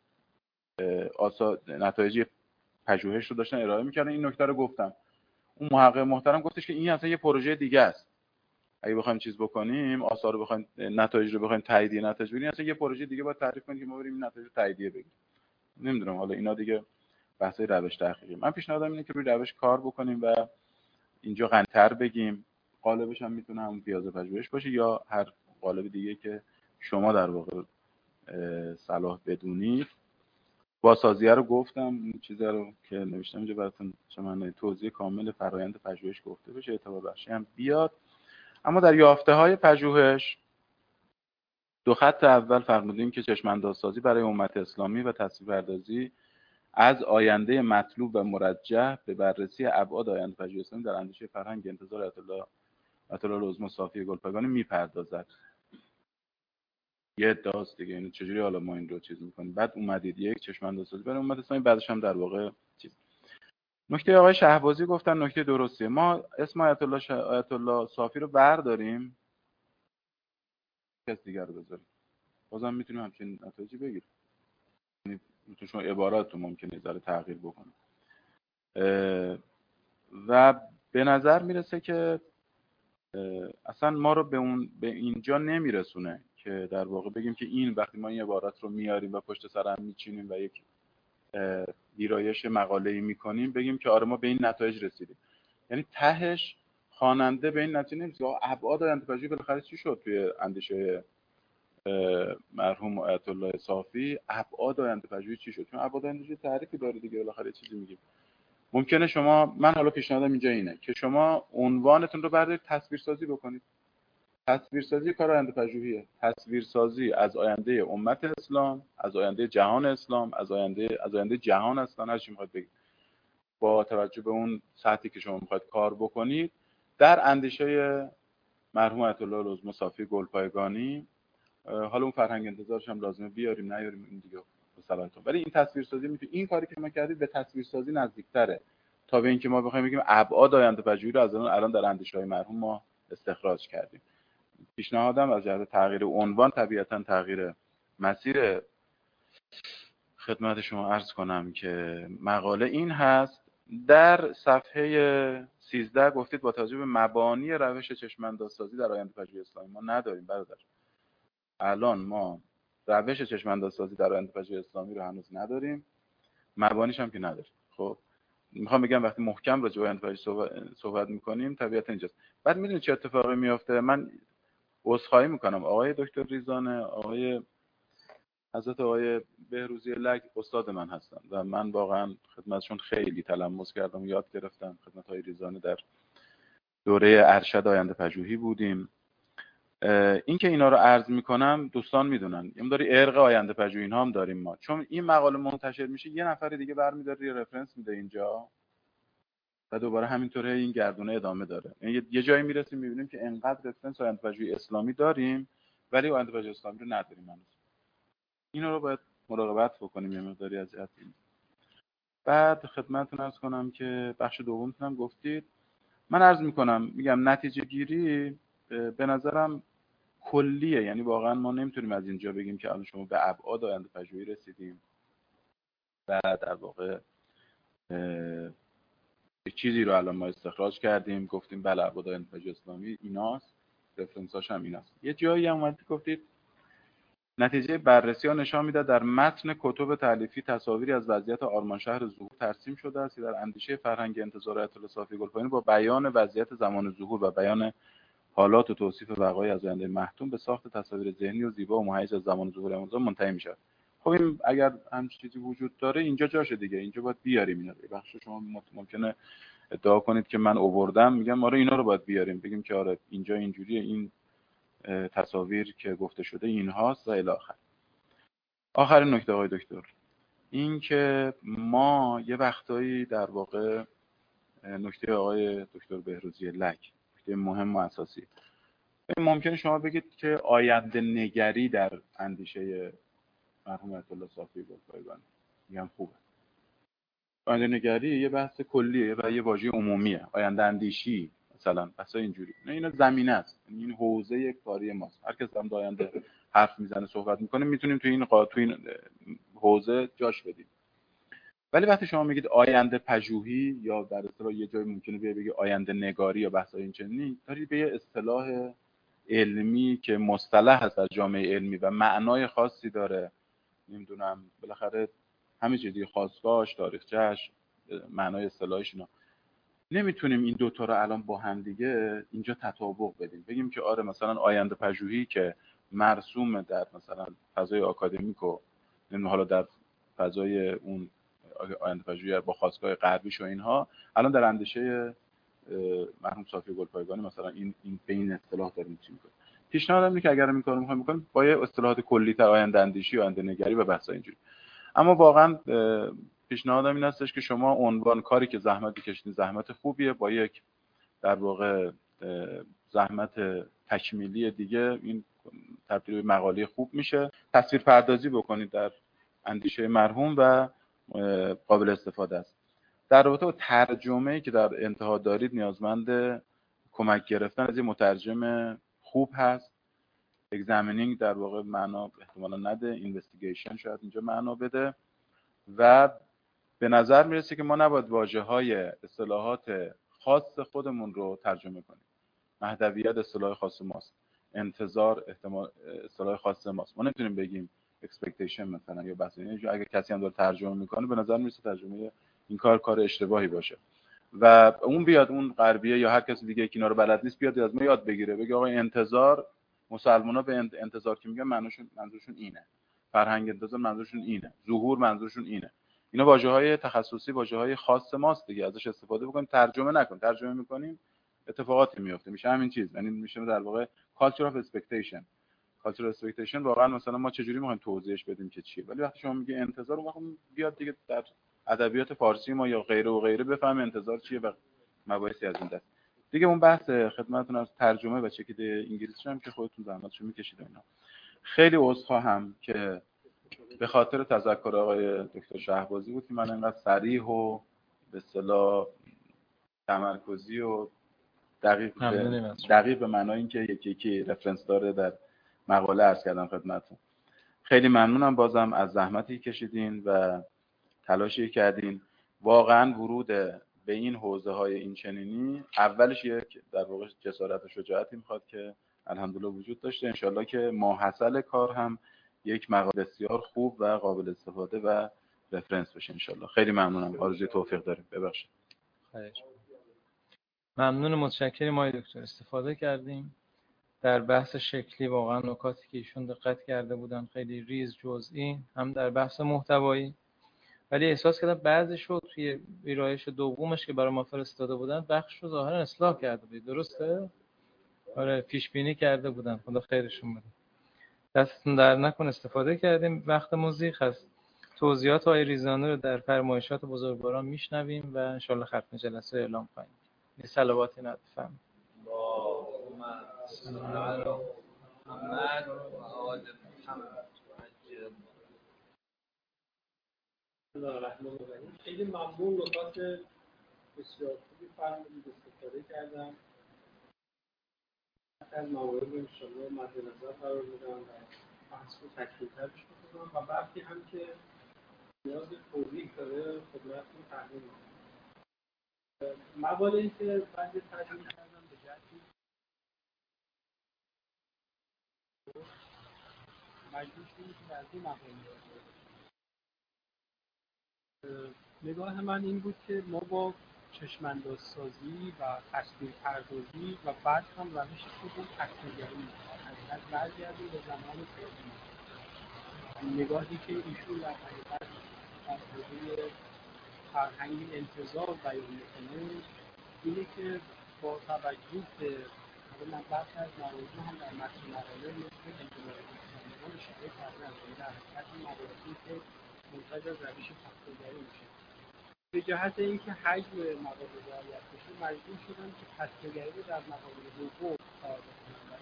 [SPEAKER 6] آثار نتایج پژوهش رو داشتن ارائه میکردن، این نکته رو گفتم، اون محقق محترم گفتش که این اصلا یه پروژه دیگه است، اگه بخوایم چیز بکنیم آثار رو بخوایم نتایج رو بخوایم تاییدیه نتایج بگیریم اصلا یه پروژه دیگه باید تعریف کنیم که ما بریم این نتایج رو تاییدیه بگیریم. نمیدونم حالا اینا دیگه بحث روش تحقیقی. من پیشنهادم اینه که روی روش کار بکنیم و اینجا غنی‌تر بگیم، قالبش هم میتونه همون پیاز پژوهش باشه یا هر قالب دیگه که شما در واقع صلاح بدونید. بازسازیه رو گفتم، این چیزا رو که نوشتم اینجا براتون شما توضیح کامل فرآیند پژوهش گفته بشه، اعتبار بخشی هم بیاد. اما در یافته‌های پژوهش دو خط اول فرمودیم که چشم‌اندازسازی برای امت اسلامی و تصویرپردازی از آینده مطلوب و مرجح به بررسی ابعاد آینده پژوهش اسلامی در اندیشه فرهنگ انتظار آیت الله آیت الله العظمی صافی گلپگانی میپردازد. یه ادعاست دیگه. این چجوری حالا ما این رو چیز میکنیم؟ بعد اومدید یک چشم اندازی برای امت اسلامی، بعدش هم در واقع چیز. نکته آقای شهبازی گفتن نکته درستیه. ما اسم آیت الله ش... آیت الله صافی رو برداریم، کس دیگر رو بذاریم، بازم میتونیم همچین نتایجی بگیریم. یعنی تو شما عبارات رو ممکنه ذره تغییر بکنه و به نظر میرسه که اصلا ما رو به اون به اینجا نمیرسونه که در واقع بگیم که این وقتی ما این عبارات رو میاریم و پشت سر هم میچینیم و یک ویرایش مقاله‌ای میکنیم بگیم که آره ما به این نتایج رسیدیم. یعنی تهش خواننده به این نتیجه نمیرسه که ابعاد آینده بالاخره چی شد توی اندیشه مرحوم آیت الله صافی، ابعاد آینده پژوهی چی شد؟ چون ابعاد آینده تعریفی داره دیگه، بالاخره چیزی میگیم. ممکنه شما، من حالا پیشنهادم اینجا اینه که شما عنوانتون رو بردارید تصویرسازی بکنید. تصویرسازی کار آینده پژوهیه. تصویرسازی از آینده امت اسلام، از آینده جهان اسلام، از آینده از آینده جهان اصلا هر چی میخواد بگید، با توجه به اون سطحی که شما میخواید کار بکنید در اندیشه مرحوم آیت الله العظمی صافی گلپایگانی. حالا اون فرهنگ انتظارش هم لازمه بیاریم نیاریم این دیگه مثلا، ولی این تصویرسازی میتونه، این کاری که ما کردید به تصویرسازی نزدیکتره تا به اینکه ما بخوایم بگیم ابعاد آینده پژوهی رو از الان در اندیشه‌های مرحوم ما استخراج کردیم. پیشنهادم از جهت تغییر عنوان، طبیعتا تغییر مسیر، خدمت شما عرض کنم که مقاله این هست. در صفحه سیزده گفتید با توجه به مبانی روش چشم‌اندازسازی در آینده پژوهی اسلامی ما نداریم. برادر، الان ما روش چشم‌اندازسازی در آینده پژوهی اسلامی رو هنوز نداریم، مبانیش هم که نداریم. خب میخوام بگم وقتی محکم راجع به آینده پژوهی صحبت, صحبت می‌کنیم طبیعتا اینجاست. بعد میدونید چه اتفاقی میفته؟ من عذرخواهی میکنم آقای دکتر ریزانه، آقای حضرت آقای بهروزی لک استاد من هستن و من واقعا خدمتشون خیلی تلمس کردم و یاد گرفتم. خدمت آقای ریزانه در دوره ارشد آینده پژوهی بودیم. این که اینا رو عرض میکنم دوستان میدونن این داری ارق آینده پژوهی اینها هم داریم ما، چون این مقاله منتشر میشه یه نفر دیگه برمی‌داره یه رفرنس میده اینجا و دوباره همینطوره این گردونه ادامه داره. یعنی یه جایی میرسیم میبینیم که انقدر رفرنس آینده پژوهی اسلامی داریم ولی آینده پژوهی اسلامی رو نداریم هنوز. اینا رو باید مراقبت بکنیم یه مقداری از جهت این. بعد خدمتتون عرض کنم که بخش دومتون هم گفتید. من عرض میکنم میگم نتیجه گیری به نظرم کلیه، یعنی واقعا ما نمیتونیم از اینجا بگیم که الان شما به ابعاد آینده پژوهی رسیدیم و در واقع یک چیزی رو الان ما استخراج کردیم گفتیم بله ابعاد آینده پژوهی اسلامی ایناست، رفرنساش هم ایناست. یه جایی هم اومدید گفتید نتیجه بررسی ها نشان میده در متن کتب تالیفی تصاویری از وضعیت آرمانشهر ظهور ترسیم شده است که در اندیشه فرهنگ انتظار آیت الله صافی گلپایگانی با بیان وضعیت زمان ظهور و بیان حالات و توصیف وقایع از آینده محتوم به ساخت تصاویر ذهنی و زیبا و مهیج از زمان ظهور امام منتهی میشه. خب این اگر همچین چیزی وجود داره اینجا جاشه دیگه، اینجا باید بیاریم اینا. بخش شما ممکنه ادعا کنید که من آوردم، میگم آره اینا رو باید بیاریم، بگیم که آره اینجا اینجوریه، این تصاویر که گفته شده اینهاست و الی آخر. آخرین نکته آقای دکتر این که ما یه وقتایی در واقع نکته آقای دکتر بهروزی لک نکته مهم و اساسی، ممکنه شما بگید که آینده نگری در اندیشه مرحوم آیت الله صافی گلپایگانی میگم خوبه. آینده نگری یه بحث کلیه و یه واژه عمومیه. آینده اندیشی مثلا بحث اینجوری نه، اینا زمینه است، این حوزه کاری ماست. هر کس هم آینده حرف میزنه صحبت میکنه میتونیم تو این قا... تو این حوزه جاش بدیم. ولی وقتی شما میگید آینده پژوهی یا در اصطلاح یه جای ممکنه بیای بگی آینده نگاری یا بحث این چنینی، دارید به یه اصطلاح علمی که مصطلح هست در جامعه علمی و معنای خاصی داره، نمیدونم بالاخره همه چیزی خاصگاهش، تاریخچه‌اش، معنای اصطلاحش، اینا نمیتونیم این دوتا رو الان با هم دیگه اینجا تطابق بدیم. بگیم که آره مثلا آینده پژوهی که مرسوم در مثلا فضای آکادمیک و حالا در فضای اون آینده پژوهی با خاصگاه غربیش و اینها الان در اندیشه مرحوم صافی گلپایگانی مثلا این این به این اصطلاح داریم چی می‌کنیم. پیشنهادم اینه که اگر این کارو می‌خوایم بکنیم با یه اصطلاحات کلی‌تر آینده اندیشی و آینده نگری و بحثا اینجوری. اما واقعا پیشنهادم این هستش که شما عنوان کاری که زحمتی کشیدین زحمت خوبیه، با یک در واقع زحمت تکمیلی دیگه این تبدیل به مقاله خوب میشه. تصویر پردازی بکنید در اندیشه مرحوم و قابل استفاده است. در رابطه با ترجمه‌ای که در انتها دارید نیازمند کمک گرفتن از یه مترجم خوب هست. examining در واقع معنا احتمالا نده، investigation شاید اینجا معنا بده و به نظر میرسه که ما نباید واژه‌های اصطلاحات خاص خودمون رو ترجمه کنیم. مهدویت اصطلاح خاص ماست، انتظار احتمال اصطلاح خاص ماست. ما نمیتونیم بگیم expectation مثلا یا بس. یعنی اگه کسی هم داره ترجمه میکنه به نظر میرسه ترجمه این کار کار اشتباهی باشه و اون بیاد اون غربیه یا هر کسی دیگه که اینا رو بلد نیست بیاد از ما یاد بگیره، بگه آقا انتظار، مسلمان‌ها به انتظار که میگن معنیشون منظورشون اینه، فرهنگ انتظار منظورشون اینه، ظهور منظورشون اینه. اینا واژه‌های تخصصی، واژه‌های خاص ماست دیگه، ازش استفاده بکنیم، ترجمه نکنیم. ترجمه می‌کنیم اتفاقاتی میفته، میشه همین چیز، یعنی میشه در واقع culture of expectation. culture of expectation واقعا مثلا ما چجوری می‌خوایم توضیحش بدیم که چیه، ولی وقتی شما میگه انتظار، اون وقت بیاد دیگه در ادبیات فارسی ما یا غیره و غیره بفهم انتظار چیه و مباحثی از این دست. دیگه اون بحث خدمتتون از ترجمه و چکید انگلیسی هم که خودتون زحمتشو می‌کشید اینا. خیلی عذرخواهم که به خاطر تذکر آقای دکتر شهبازی بود که من انقدر صریح و به اصطلاح تمرکزی و دقیق به دقیق به معنای اینکه یکی یکی رفرنس داره در مقاله عرض کردم خدمتتون. خیلی ممنونم بازم از زحمتی کشیدین و تلاشی کردین. واقعا ورود به این حوزه‌های این چنینی اولش یک در واقع جسارت و شجاعتی میخواد که الحمدلله وجود داشته. انشالله که ماحصل کار هم یک مقاله بسیار خوب و قابل استفاده و رفرنس بشه انشالله. خیلی ممنونم. آرزوی توفیق داریم. ببخشید.
[SPEAKER 2] خیلی ممنون، متشکرم آقای دکتر. استفاده کردیم در بحث شکلی، واقعا نکاتی که ایشون دقت کرده بودن خیلی ریز جزئی، هم در بحث محتوایی، ولی احساس کردم بعضیش رو توی ویرایش دومش که برای ما فرستاده بودن بخش رو ظاهرا اصلاح کرده بود. درسته؟ آره، پیش بینی کرده بودن. خدا خیرشون بده. دستتون در نکن. استفاده کردیم. وقت موزیک هست. توضیحات آقای ریزانی رو در فرمایشات بزرگواران میشنویم و ان شاءالله ختم جلسه اعلام کنیم. یه صلواتی ندفعم. اللهم صل علی محمد و آل محمد.
[SPEAKER 3] بسم الله الرحمن الرحیم. خیلی ممنون، نکات بسیار خوبی فرمودید، استفاده کردم. از موارد انشاءالله مد نظر قرار میدم و بحث رو تکمیل‌ترش بکنم و وقتی هم که نیاز توضیح داره خدمتتون تقدیم می‌کنم. مقاله‌ای که من ترجمه کردم به جهتی مجبور شدیم که از این مقاله نگاه من این بود که ما با چشم‌اندازسازی و تصویر پردازی و بعد هم روش خودمون تصویرگری حقیقت برگردیم به زمان قدیم. نگاهی که ایشون در حقیقت از حوزه فرهنگ انتظار بیان می‌کنه اینه که با توجه به من برخی از موارد هم در متن مقاله مثل انتظار انسانیان اشاره کردن و در حقیقت این مواردی که منتج از روش تصویرگری میشه. به جهت اینکه حجم مقاله رعایت بشه مجبور شدم که تصویرگری رو در مقاله دوم کار بکنم.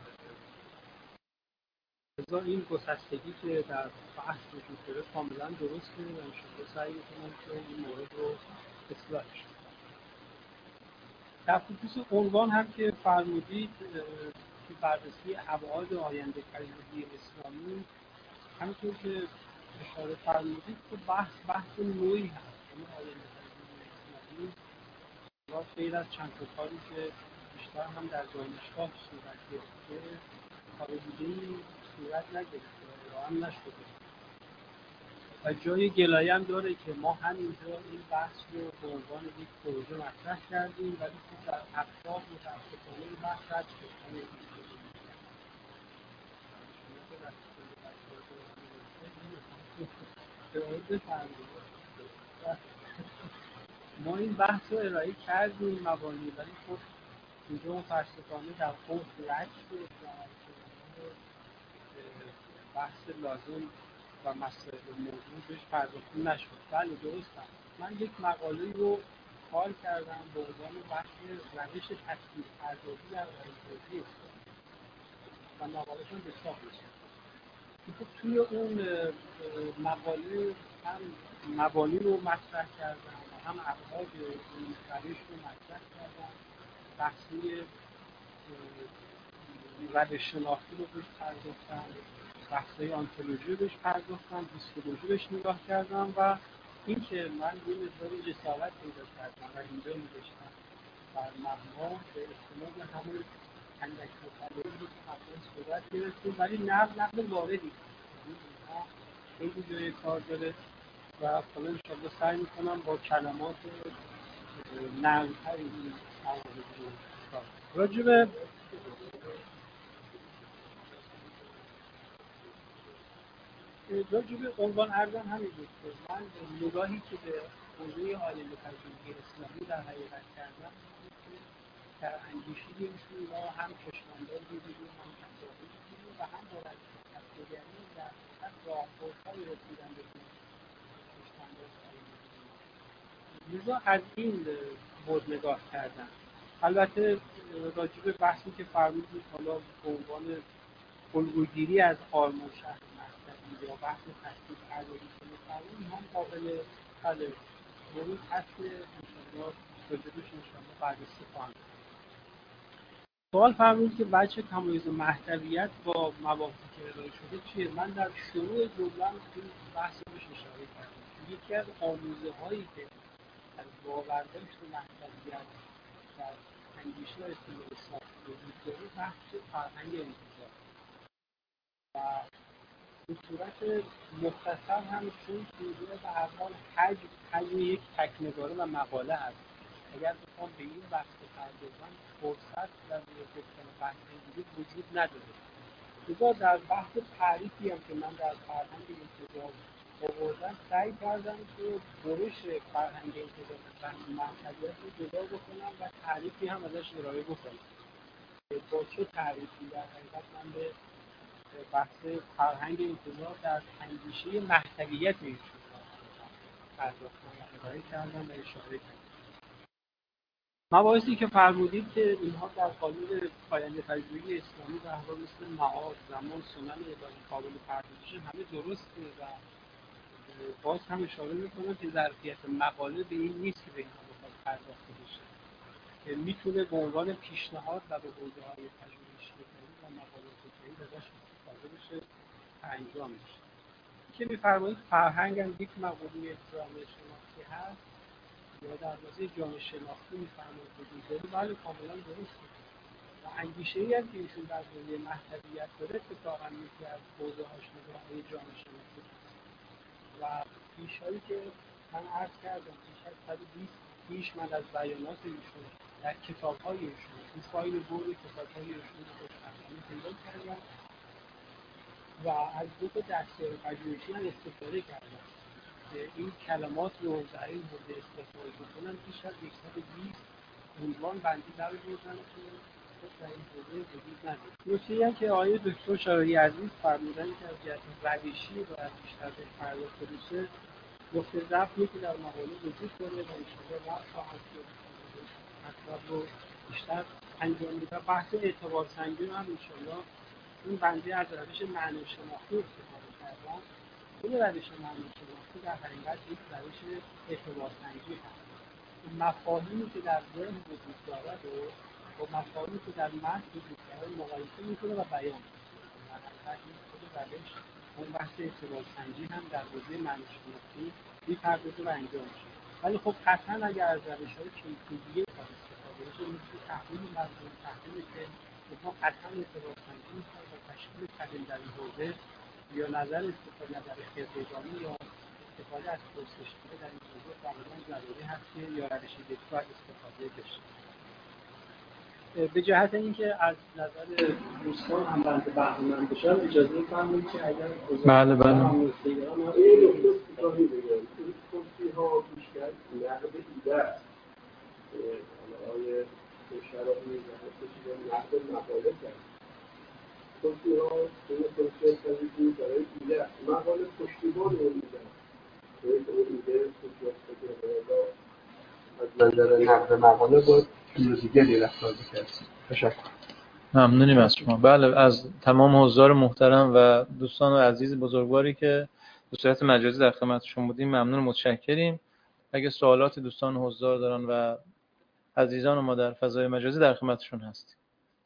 [SPEAKER 3] لذا این گسستگی که در بحث وجود داره کاملا درسته و انشاءالله سعی می‌کنم که این مورد رو اصلاحش کنم. در خصوص عنوان هم که فرمودید که بررسی ابعاد آینده پژوهی اسلامی، همونطور که اشاره فرمودید که بحث بحث نوعی هست. یعنی آینده پژوهی اسلامی غیر از چند تا کاری که بیشتر هم در دانشگاه صورت گرفته، کار دیگه‌ای صورت نگرفته و ارائه هم نشده و جای گلایه هم داره که ما همینجا این بحث رو به عنوان یک پروژه مطرح کردیم ولی خب در اطراف متاسفانه این بحث رد شد. ما این بحث رو ارائه کردیم مبانی، ولی خب اینجا متاسفانه در خود رد شد و بحث لازم و مسائل موضوع بهش پرداخته نشد. بله درست هست. من یک مقاله رو کار کردم به عنوان بحث روش تصویر پردازی در آینده و و مقالهشون به چاپ رسید. خب توی اون مقاله هم مبانی رو مطرح کردم و هم ابعاد این روش رو مطرح کردم، بحثی روش شناختی رو بهش پرداختم، بحثای آنتولوژی رو بهش پرداختم، هیستولوژی بهش نگاه کردم و این که من یه مقداری جسارت پیدا کردم و اینجا نوشتم بر مبنا به استناد همون اندک مطالعه‌ای که قبلا صورت گرفتیم، ولی نقل نقل واردی یعنی اینها خیلی جای کار داره و حالا انشاءالله سعی میکنم با کلمات نرم‌تری این موارد رو کار کنم. راجع به راجع به عنوان ارزم همین بود که من نگاهی که به حوزه آینده پژوهی اسلامی در حقیقت کردم که در اندیشه ایشون ما هم چشم‌اندازی دیدیم، هم تصاویری دیدیم و هم با تفکرگری در حقیقت راهبردهای رسیدن به چشم‌اندازهای دیدیم. لذا از این بود نگاه کردم. البته راجع به بحثی که فرمودید حالا به عنوان الگوگیری از آرمان شهر مکتبی یا بحث تصدیق ادبی که می‌فرمایید هم قابل بله مورد اصل انشاءالله راجبش انشاءالله بررسی خواهم کرد. سوال فرمودید که وجه تمایز محتویت با مباحثی که ارائه شده چیه؟ من در شروع جمله‌ام این بحث رو بهش اشاره کردم. یکی از آموزه‌هایی که از باورداشت محتویت در اندیشه اصطلاح اسلامی وجود داره بحث فرهنگ انتزاع و به صورت مختصر هم چون توضیح به هر حال حجم حجم یک تکنگاره و مقاله هست. اگر بخوام به این بحث بپردازم فرصت در گفتن بحث دیگه وجود نداره. لذا در بحث تعریفی هم که من در فرهنگ انتزاع آوردم سعی کردم که برش فرهنگ انتزاع و محتویت رو جدا بکنم و تعریفی هم ازش ارائه بکنم. با چه تعریفی در حقیقت من به بحث فرهنگ انتزاع در اندیشه محتویت ایشون پرداختم و ارائه کردم و اشاره کردم. مباحثی که فرمودید که اینها در قالب آینده پژوهی اسلامی به احوال مثل معاد، زمان، سنن الهی قابل پردازش همه درسته و باز هم اشاره میکنم که ظرفیت مقاله به این نیست که به اینها بخواد پرداخته بشه. میتونه به عنوان پیشنهاد و به حوزه‌های پژوهشی و مقالات فکری ازش استفاده بشه و انجام بشه. که می‌فرمایید فرهنگ هم یک مقوله جامعه شناختی هست یا در واقع جامعه شناختی می‌فرمایید وجود داره، بله کاملا درسته و اندیشه‌ای هم که ایشون در حوزه محتویت داره اتفاقاً یکی از حوزه‌هاش نگاه‌های جامعه شناختی و پیش‌هایی که من عرض کردم بیش از صد و بیست پیش من از بیانات ایشون در کتاب‌های ایشون این فایل برد کتاب‌های ایشون رو خوشبختانه پیدا کردم و از دو تا دستگاه پژوهشی هم استفاده کردم که این کلمات رو در این حوزه استفاده بکنم. بیش از صد و بیست عنوان بندی در بردن که در این حوزه وجود نداره. نکته‌ای هم که آقای دکتر شارعی عزیز فرمودن که از جهت روشی باید بیشتر به پرداخته بشه، نقطه ضعف که در مقاله وجود داره و انشاءالله رفع خواهد شد مطلب رو بیشتر انجام میده. بحث اعتبار سنجی رو هم انشاءالله این بنده از روش معنی شناختی استفاده کردم. این روش معنی شناختی در حقیقت یک روش اعتبار سنجی هست. مفاهیمی که در ذهن وجود دارد و با مفاهیمی که در متن وجود دارد مقایسه میکنه و بیان میکنه. در حقیقت این خود روش اون بحث اعتبار سنجی هم در حوزه معنی شناختی میپردازه و انجام میشه. ولی خب قطعا اگر از روش‌های کیفیه استفاده بشه مثل تحلیل مضمون، تحلیل فعل، اونها قطعا اعتبار سنجی میکنه و تشکیل تحلیل در این حوزه یا نظر استفاده نظر خبرگانی یا استفاده از پرسش‌گری در این حوزه کاملا ضروری هست که یا روش دکتر استفاده بشه. به جهت اینکه از نظر دوستان هم بنده بهره مند بشن اجازه فرمایید که اگر
[SPEAKER 2] بله بله
[SPEAKER 5] این نکته کوتاهی بگم. این توصیح‌ها بیشتر نقد ایده است. آقای شرافی می‌گه نقد مقاله کرد. توصیح‌ها این توصیه خیلی برای ایده است. مقاله پشتیبان رو می‌دن. این ایده توصیه خیلی از نظر نقد مقاله باید دیگری رفتار بکرد. تشکر.
[SPEAKER 2] ممنونیم از شما. بله، از تمام حضار محترم و دوستان و عزیز بزرگواری که به صورت مجازی در خدمتشون بودیم ممنون و متشکریم. اگه سوالات دوستان حضار دارن و عزیزان ما در فضای مجازی در خدمتشون هستیم.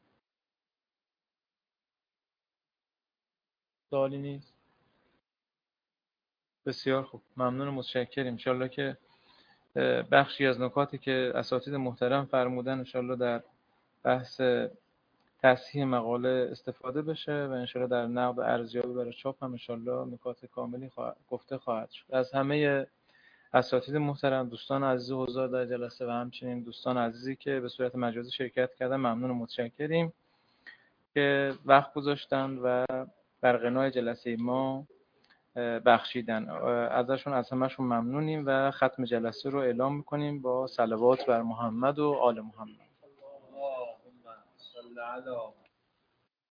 [SPEAKER 2] سوالی نیست؟ بسیار خوب، ممنون و متشکریم. ان شاءالله که بخشی از نکاتی که اساتید محترم فرمودن ان شاءالله در بحث تصحیح مقاله استفاده بشه و ان شاءالله در نقد و ارزیابی برای چاپ هم ان شاءالله نکات کاملی خواهد گفته خواهد شد. از همه اساتید محترم، دوستان عزیز حضار در جلسه و همچنین دوستان عزیزی که به صورت مجازی شرکت کردن ممنون و متشکریم که وقت گذاشتن و بر غنای جلسه ما بخشیدن. ازشون از همشون ممنونیم و ختم جلسه رو اعلام میکنیم با صلوات بر محمد و آل محمد. اللهم صل علی